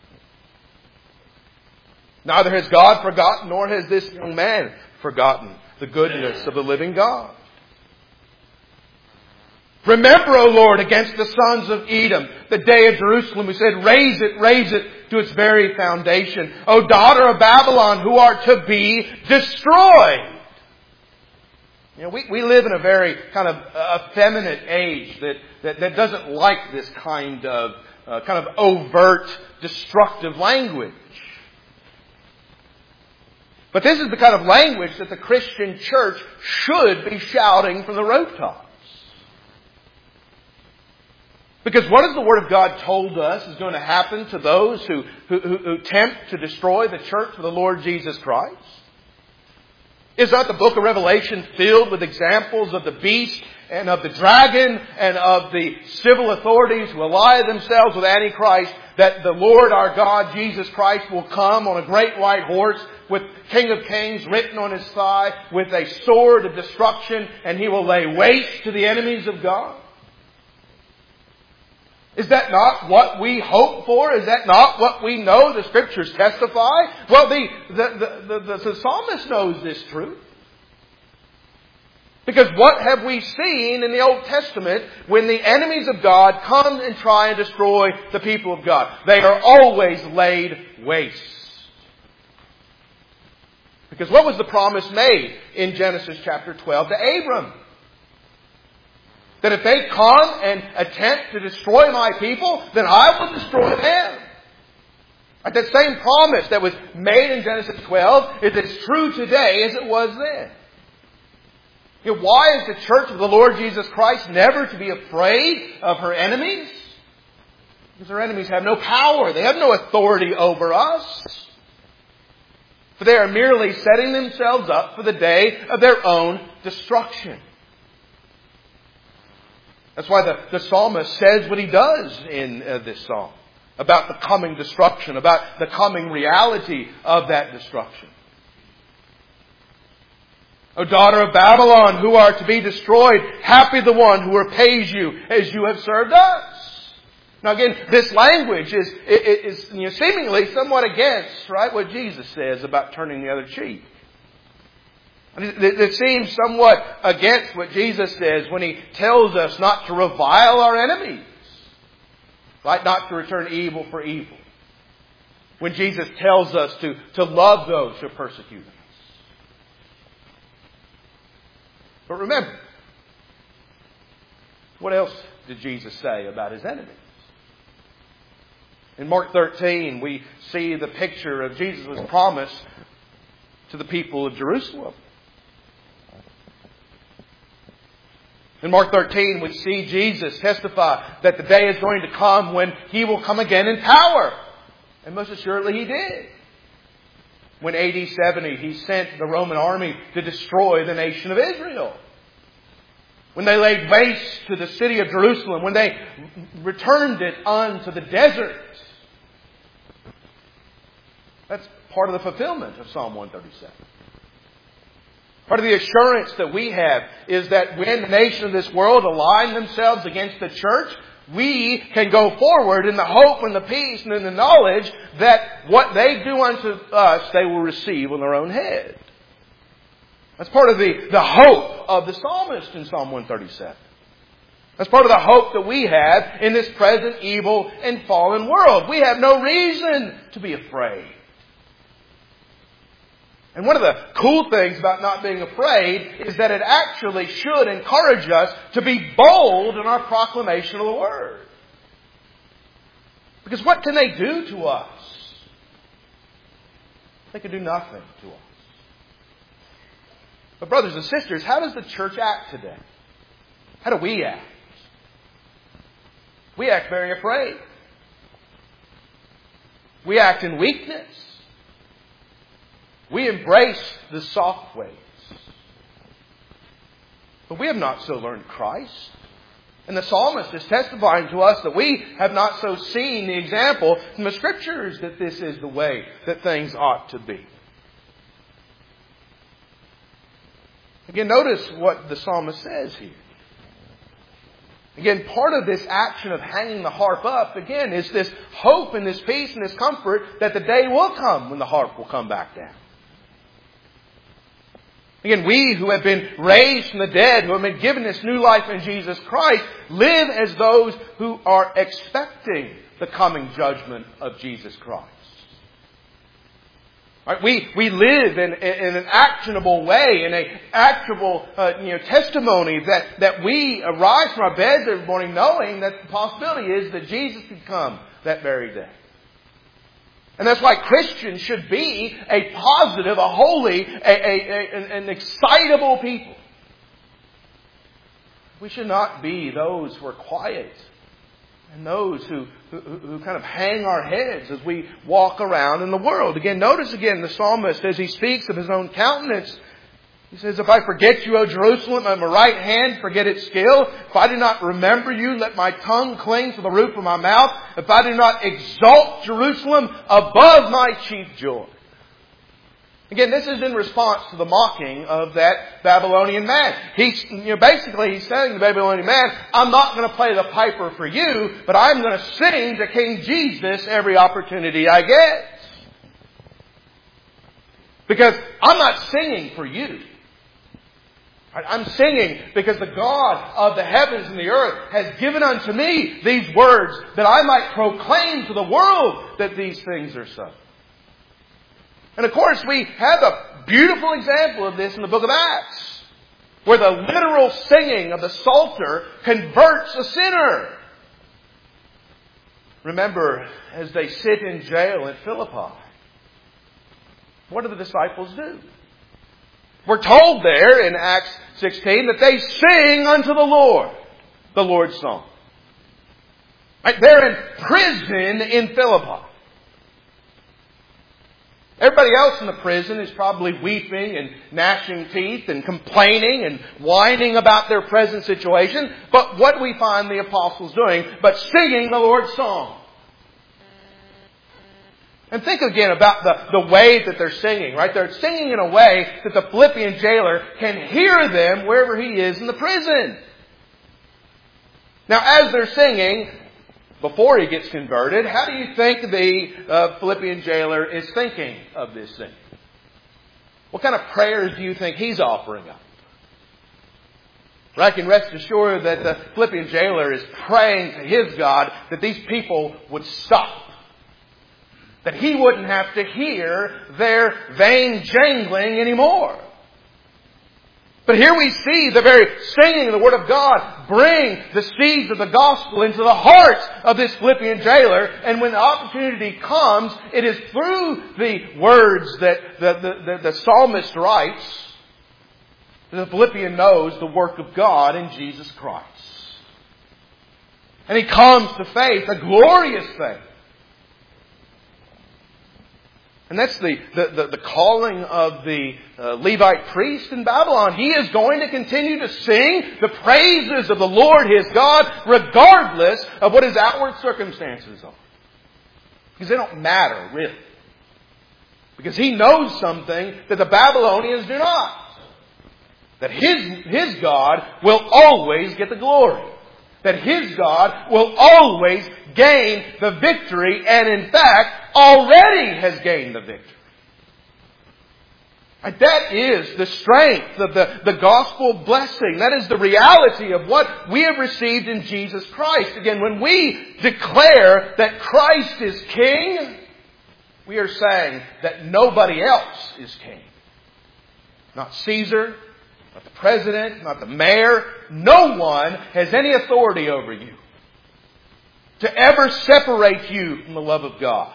Neither has God forgotten, nor has this young man forgotten the goodness of the living God. Remember, O Lord, against the sons of Edom, the day of Jerusalem. We said, raise it, raise it to its very foundation. O daughter of Babylon, who art to be destroyed. You know, we, we live in a very kind of effeminate age that, that, that doesn't like this kind of uh, kind of overt, destructive language. But this is the kind of language that the Christian church should be shouting from the rooftops. Because what has the Word of God told us is going to happen to those who, who, who attempt to destroy the church of the Lord Jesus Christ? Is not the book of Revelation filled with examples of the beast and of the dragon and of the civil authorities who ally themselves with Antichrist, that the Lord our God, Jesus Christ, will come on a great white horse with King of Kings written on his thigh, with a sword of destruction, and He will lay waste to the enemies of God? Is that not what we hope for? Is that not what we know the Scriptures testify? Well, the, the, the, the, the psalmist knows this truth. Because what have we seen in the Old Testament when the enemies of God come and try and destroy the people of God? They are always laid waste. Because what was the promise made in Genesis chapter twelve to Abram? That if they come and attempt to destroy my people, then I will destroy them. Like that same promise that was made in Genesis twelve is as true today as it was then. You know, why is the church of the Lord Jesus Christ never to be afraid of her enemies? Because her enemies have no power. They have no authority over us. For they are merely setting themselves up for the day of their own destruction. That's why the, the psalmist says what he does in uh, this psalm. About the coming destruction. About the coming reality of that destruction. O daughter of Babylon, who are to be destroyed, happy the one who repays you as you have served us. Now again, this language is, is, is you know, seemingly somewhat against, right, what Jesus says about turning the other cheek. It seems somewhat against what Jesus says when He tells us not to revile our enemies. Right? Not to return evil for evil. When Jesus tells us to, to love those who persecute us. But remember, what else did Jesus say about His enemies? In Mark thirteen, we see the picture of Jesus' promise to the people of Jerusalem. In Mark thirteen, we see Jesus testify that the day is going to come when He will come again in power. And most assuredly He did. When A D seventy, He sent the Roman army to destroy the nation of Israel. When they laid waste to the city of Jerusalem. When they returned it unto the desert. That's part of the fulfillment of Psalm one thirty-seven. Part of the assurance that we have is that when the nation of this world align themselves against the church, we can go forward in the hope and the peace and in the knowledge that what they do unto us, they will receive on their own head. That's part of the, the hope of the psalmist in Psalm one thirty-seven. That's part of the hope that we have in this present evil and fallen world. We have no reason to be afraid. And one of the cool things about not being afraid is that it actually should encourage us to be bold in our proclamation of the Word. Because what can they do to us? They can do nothing to us. But brothers and sisters, how does the church act today? How do we act? We act very afraid. We act in weakness. We embrace the soft ways. But we have not so learned Christ. And the psalmist is testifying to us that we have not so seen the example from the Scriptures that this is the way that things ought to be. Again, notice what the psalmist says here. Again, part of this action of hanging the harp up, again, is this hope and this peace and this comfort that the day will come when the harp will come back down. Again, we who have been raised from the dead, who have been given this new life in Jesus Christ, live as those who are expecting the coming judgment of Jesus Christ. Right? We, we live in, in an actionable way, in an actionable uh, you know, testimony that, that we arise from our beds every morning knowing that the possibility is that Jesus could come that very day. And that's why Christians should be a positive, a holy, a, a, a, an excitable people. We should not be those who are quiet and those who, who, who kind of hang our heads as we walk around in the world. Again, notice again the psalmist as he speaks of his own countenance. He says, if I forget you, O Jerusalem, let my right hand forget its skill. If I do not remember you, let my tongue cling to the roof of my mouth. If I do not exalt Jerusalem above my chief joy. Again, this is in response to the mocking of that Babylonian man. He's, you know, basically he's saying to the Babylonian man, I'm not going to play the piper for you, but I'm going to sing to King Jesus every opportunity I get. Because I'm not singing for you. I'm singing because the God of the heavens and the earth has given unto me these words that I might proclaim to the world that these things are so. And of course, we have a beautiful example of this in the book of Acts, where the literal singing of the Psalter converts a sinner. Remember, as they sit in jail at Philippi, what do the disciples do? We're told there in Acts sixteen that they sing unto the Lord, the Lord's song. Right? They're in prison in Philippi. Everybody else in the prison is probably weeping and gnashing teeth and complaining and whining about their present situation. But what do we find the apostles doing but singing the Lord's song? And think again about the, the way that they're singing, right? They're singing in a way that the Philippian jailer can hear them wherever he is in the prison. Now, as they're singing, before he gets converted, how do you think the uh, Philippian jailer is thinking of this thing? What kind of prayers do you think he's offering up? I can rest assured that the Philippian jailer is praying to his God that these people would stop. That he wouldn't have to hear their vain jangling anymore. But here we see the very singing of the Word of God bring the seeds of the gospel into the hearts of this Philippian jailer. And when the opportunity comes, it is through the words that the, the, the, the psalmist writes that the Philippian knows the work of God in Jesus Christ. And he comes to faith, a glorious faith. And that's the, the, the, the calling of the uh, Levite priest in Babylon. He is going to continue to sing the praises of the Lord his God regardless of what his outward circumstances are. Because they don't matter, really. Because he knows something that the Babylonians do not. That his, his God will always get the glory. That his God will always gain the victory, and in fact, already has gained the victory. And that is the strength of the, the gospel blessing. That is the reality of what we have received in Jesus Christ. Again, when we declare that Christ is King, we are saying that nobody else is King. Not Caesar, not the president, not the mayor. No one has any authority over you to ever separate you from the love of God.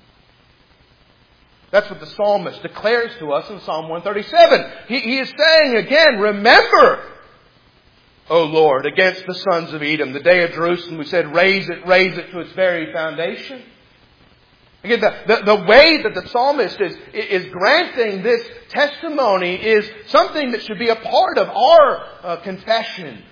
That's what the psalmist declares to us in Psalm one thirty-seven. He, he is saying again, remember, O Lord, against the sons of Edom, the day of Jerusalem, we said, raise it, raise it to its very foundation. Again, the, the, the way that the psalmist is, is granting this testimony is something that should be a part of our uh, confession.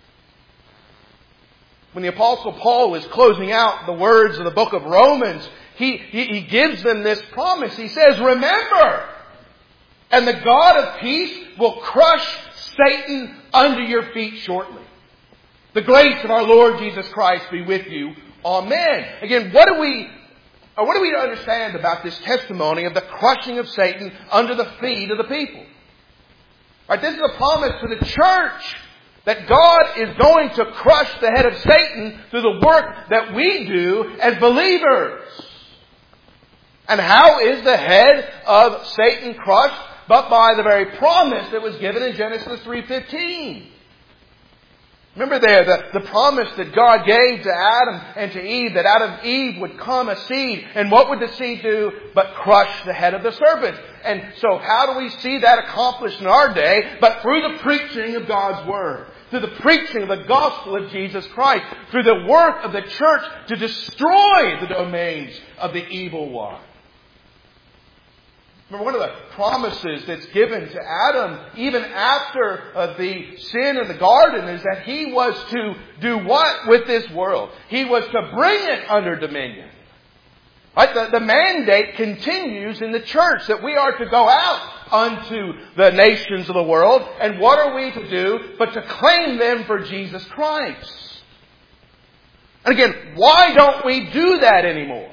When the Apostle Paul is closing out the words of the book of Romans, he, he, he gives them this promise. He says, remember, and the God of peace will crush Satan under your feet shortly. The grace of our Lord Jesus Christ be with you. Amen. Again, what do we, or what do we understand about this testimony of the crushing of Satan under the feet of the people? Right, this is a promise to the church that God is going to crush the head of Satan through the work that we do as believers. And how is the head of Satan crushed? But by the very promise that was given in Genesis three fifteen. Remember there, the, the promise that God gave to Adam and to Eve, that out of Eve would come a seed. And what would the seed do but crush the head of the serpent? And so how do we see that accomplished in our day? But through the preaching of God's Word. Through the preaching of the gospel of Jesus Christ. Through the work of the church to destroy the domains of the evil one. Remember, one of the promises that's given to Adam, even after uh, the sin in the garden, is that he was to do what with this world? He was to bring it under dominion. Right? The, the mandate continues in the church that we are to go out unto the nations of the world. And what are we to do but to claim them for Jesus Christ? And again, why don't we do that anymore?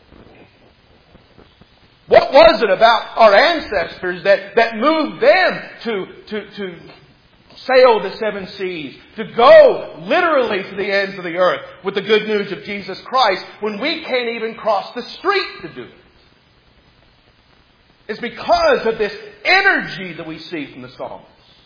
What was it about our ancestors that, that moved them to, to, to sail the seven seas, to go literally to the ends of the earth with the good news of Jesus Christ when we can't even cross the street to do it? It's because of this energy that we see from the psalmist.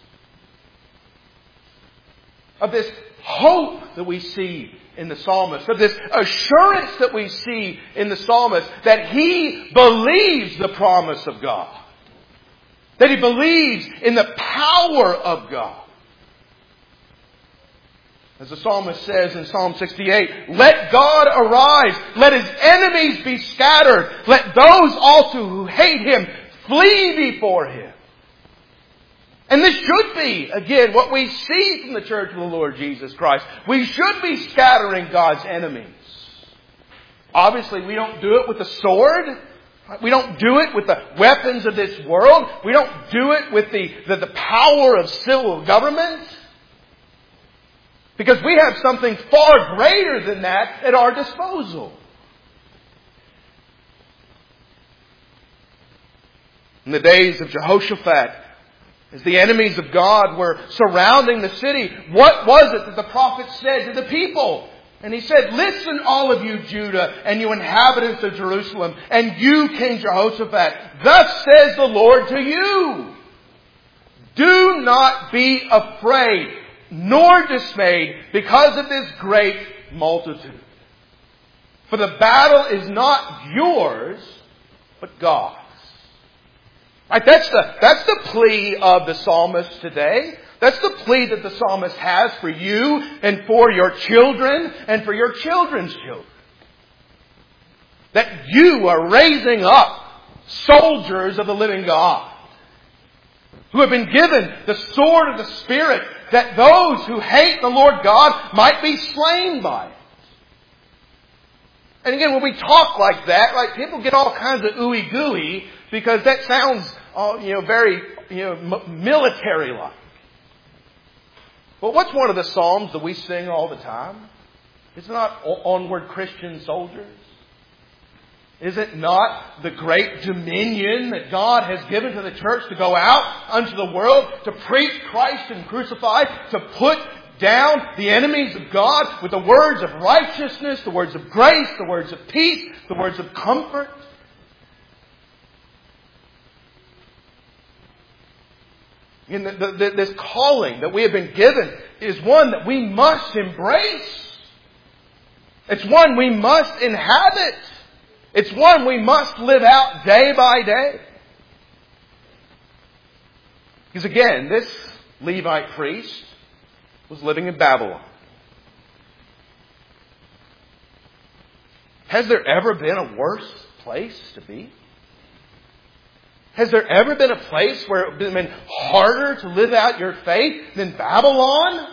Of this hope that we see in the psalmist, of this assurance that we see in the psalmist that he believes the promise of God. That he believes in the power of God. As the psalmist says in Psalm sixty-eight, let God arise, let his enemies be scattered, let those also who hate him flee before him. And this should be, again, what we see from the church of the Lord Jesus Christ. We should be scattering God's enemies. Obviously, we don't do it with the sword. We don't do it with the weapons of this world. We don't do it with the, the, the power of civil government. Because we have something far greater than that at our disposal. In the days of Jehoshaphat, as the enemies of God were surrounding the city, what was it that the prophet said to the people? And he said, listen, all of you Judah and you inhabitants of Jerusalem, and you King Jehoshaphat, thus says the Lord to you, do not be afraid nor dismayed because of this great multitude. For the battle is not yours, but God's. Right, that's the, that's the plea of the psalmist today. That's the plea that the psalmist has for you and for your children and for your children's children. That you are raising up soldiers of the living God who have been given the sword of the Spirit, that those who hate the Lord God might be slain by it. And again, when we talk like that, like people get all kinds of ooey gooey because that sounds, uh, you know, very, you know, m- military-like. But what's one of the psalms that we sing all the time? Is it not Onward Christian Soldiers? Is it not the great dominion that God has given to the church to go out unto the world, to preach Christ and crucified, to put down the enemies of God with the words of righteousness, the words of grace, the words of peace, the words of comfort? And the, the, the, this calling that we have been given is one that we must embrace. It's one we must inhabit. It's one we must live out day by day. Because again, this Levite priest was living in Babylon. Has there ever been a worse place to be? Has there ever been a place where it would have been harder to live out your faith than Babylon?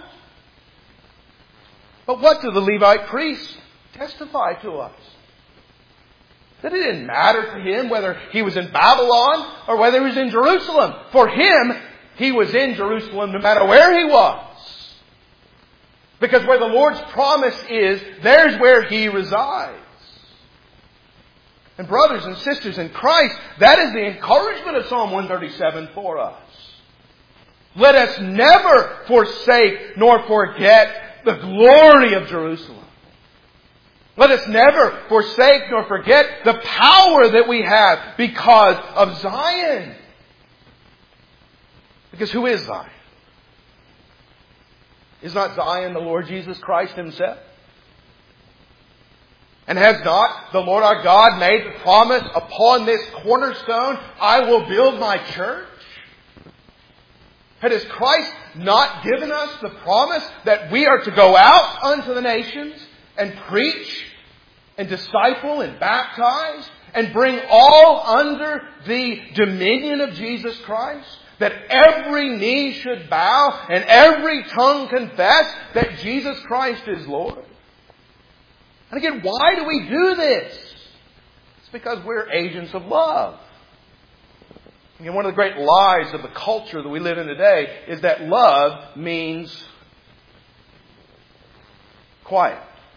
But what do the Levite priests testify to us? That it didn't matter to him whether he was in Babylon or whether he was in Jerusalem. For him, he was in Jerusalem no matter where he was. Because where the Lord's promise is, there's where He resides. And brothers and sisters in Christ, that is the encouragement of Psalm one thirty-seven for us. Let us never forsake nor forget the glory of Jerusalem. Let us never forsake nor forget the power that we have because of Zion. Because who is Zion? Is not Zion the Lord Jesus Christ Himself? And has not the Lord our God made the promise, upon this cornerstone I will build my church? And has Christ not given us the promise that we are to go out unto the nations and preach and disciple and baptize and bring all under the dominion of Jesus Christ? That every knee should bow and every tongue confess that Jesus Christ is Lord. And again, why do we do this? It's because we're agents of love. Again, one of the great lies of the culture that we live in today is that love means quiet.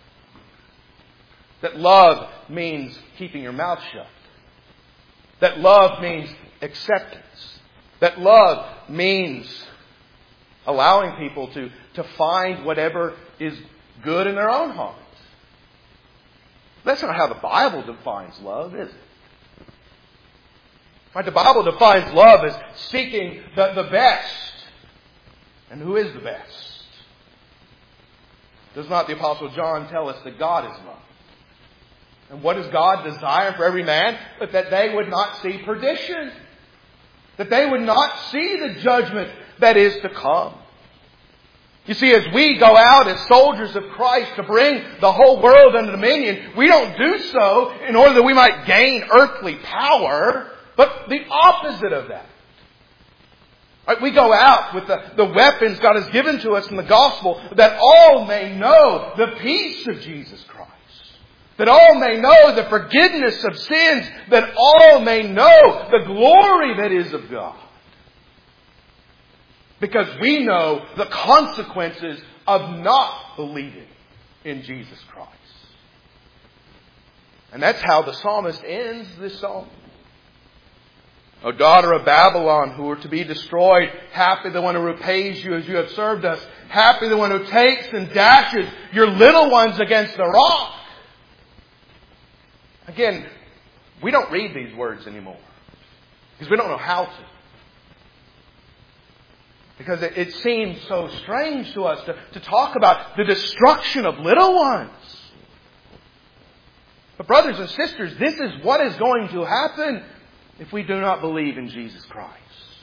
That love means keeping your mouth shut. That love means acceptance. That love means allowing people to, to find whatever is good in their own hearts. That's not how the Bible defines love, is it? Right? The Bible defines love as seeking the, the best. And who is the best? Does not the Apostle John tell us that God is love? And what does God desire for every man? But that they would not see perdition. That they would not see the judgment that is to come. You see, as we go out as soldiers of Christ to bring the whole world under dominion, we don't do so in order that we might gain earthly power, but the opposite of that. Right? We go out with the, the weapons God has given to us in the gospel that all may know the peace of Jesus Christ. That all may know the forgiveness of sins. That all may know the glory that is of God. Because we know the consequences of not believing in Jesus Christ. And that's how the psalmist ends this psalm. O daughter of Babylon, who are to be destroyed, happy the one who repays you as you have served us. Happy the one who takes and dashes your little ones against the rock. Again, we don't read these words anymore. Because we don't know how to. Because it, it seems so strange to us to, to talk about the destruction of little ones. But brothers and sisters, this is what is going to happen if we do not believe in Jesus Christ.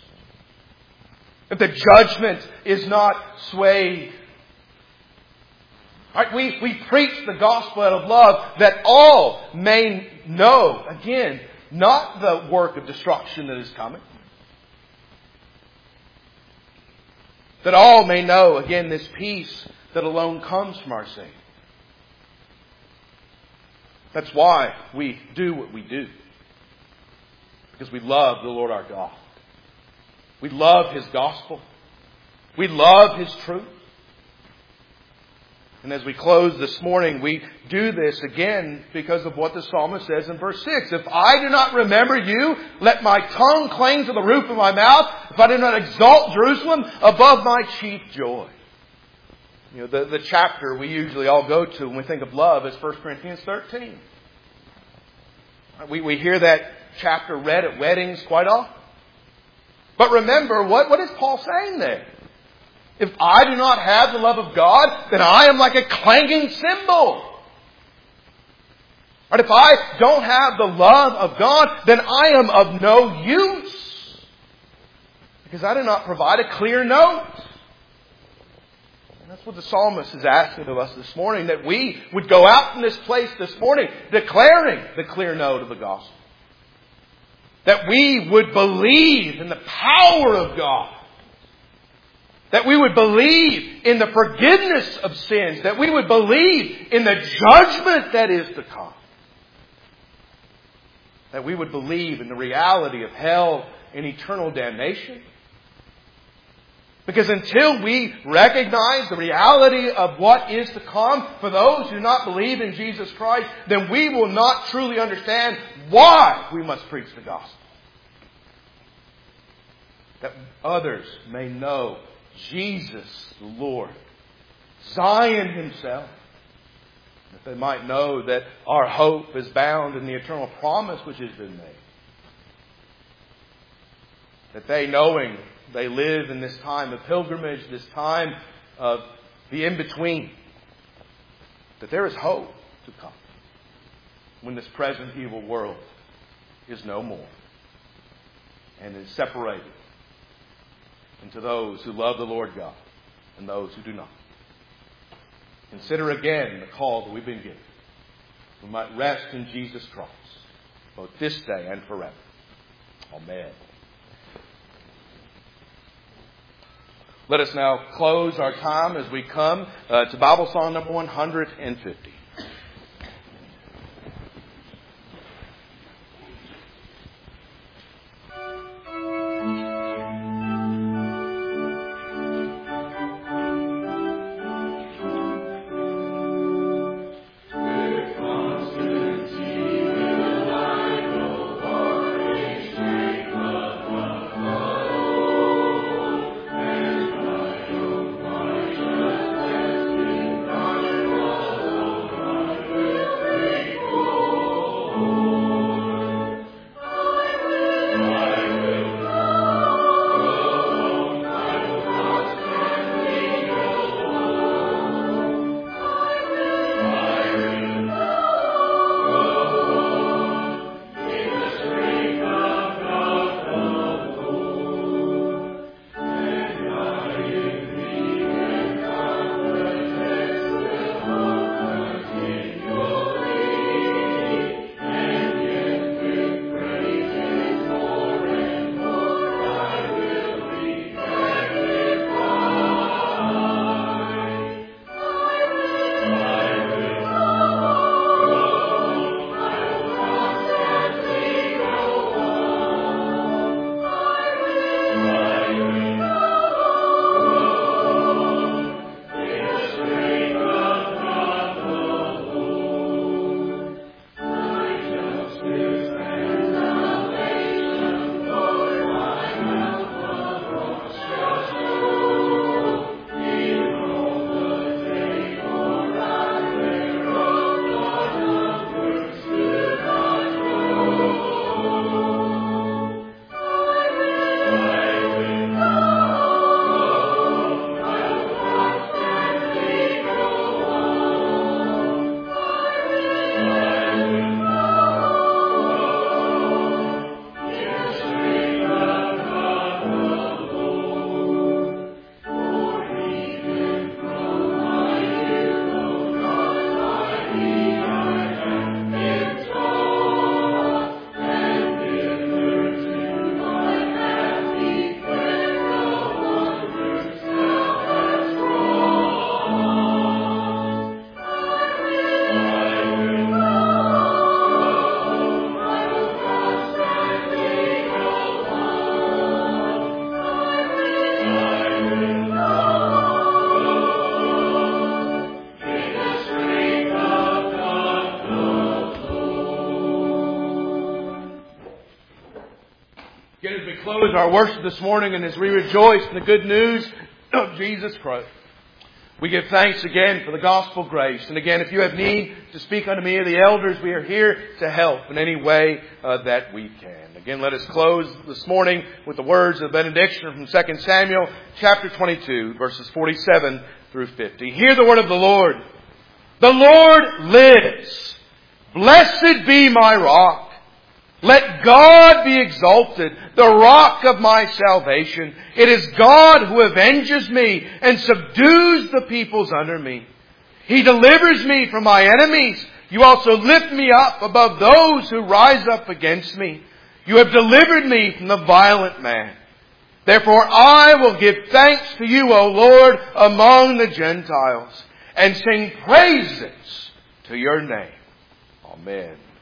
If the judgment is not swayed. Right, we, we preach the gospel out of love that all may know, again, not the work of destruction that is coming. That all may know, again, this peace that alone comes from our Savior. That's why we do what we do. Because we love the Lord our God. We love His gospel. We love His truth. And as we close this morning, we do this again because of what the psalmist says in verse six. If I do not remember you, let my tongue cling to the roof of my mouth. If I do not exalt Jerusalem above my chief joy. You know, the, the chapter we usually all go to when we think of love is First Corinthians thirteen. We, we hear that chapter read at weddings quite often. But remember, what, what is Paul saying there? If I do not have the love of God, then I am like a clanging cymbal. Or if I don't have the love of God, then I am of no use. Because I do not provide a clear note. And that's That's what the psalmist is asking of us this morning, that we would go out from this place this morning declaring the clear note of the gospel. That we would believe in the power of God. That we would believe in the forgiveness of sins. That we would believe in the judgment that is to come. That we would believe in the reality of hell and eternal damnation. Because until we recognize the reality of what is to come for those who do not believe in Jesus Christ, then we will not truly understand why we must preach the gospel. That others may know Jesus the Lord, Zion Himself. That they might know that our hope is bound in the eternal promise which has been made. That they, knowing they live in this time of pilgrimage, this time of the in-between, that there is hope to come when this present evil world is no more and is separated into those who love the Lord God and those who do not. Consider again the call that we've been given. We might rest in Jesus Christ, both this day and forever. Amen. Let us now close our time as we come uh, to Bible Song number one hundred fifty. Close our worship this morning, and as we rejoice in the good news of Jesus Christ, we give thanks again for the gospel grace. And again, if you have need to speak unto me or the elders, we are here to help in any way uh, that we can. Again, let us close this morning with the words of benediction from Second Samuel chapter twenty-two, verses forty-seven through fifty. Hear the word of the Lord. The Lord lives. Blessed be my rock. Let God be exalted, the rock of my salvation. It is God who avenges me and subdues the peoples under me. He delivers me from my enemies. You also lift me up above those who rise up against me. You have delivered me from the violent man. Therefore I will give thanks to you, O Lord, among the Gentiles, and sing praises to your name. Amen.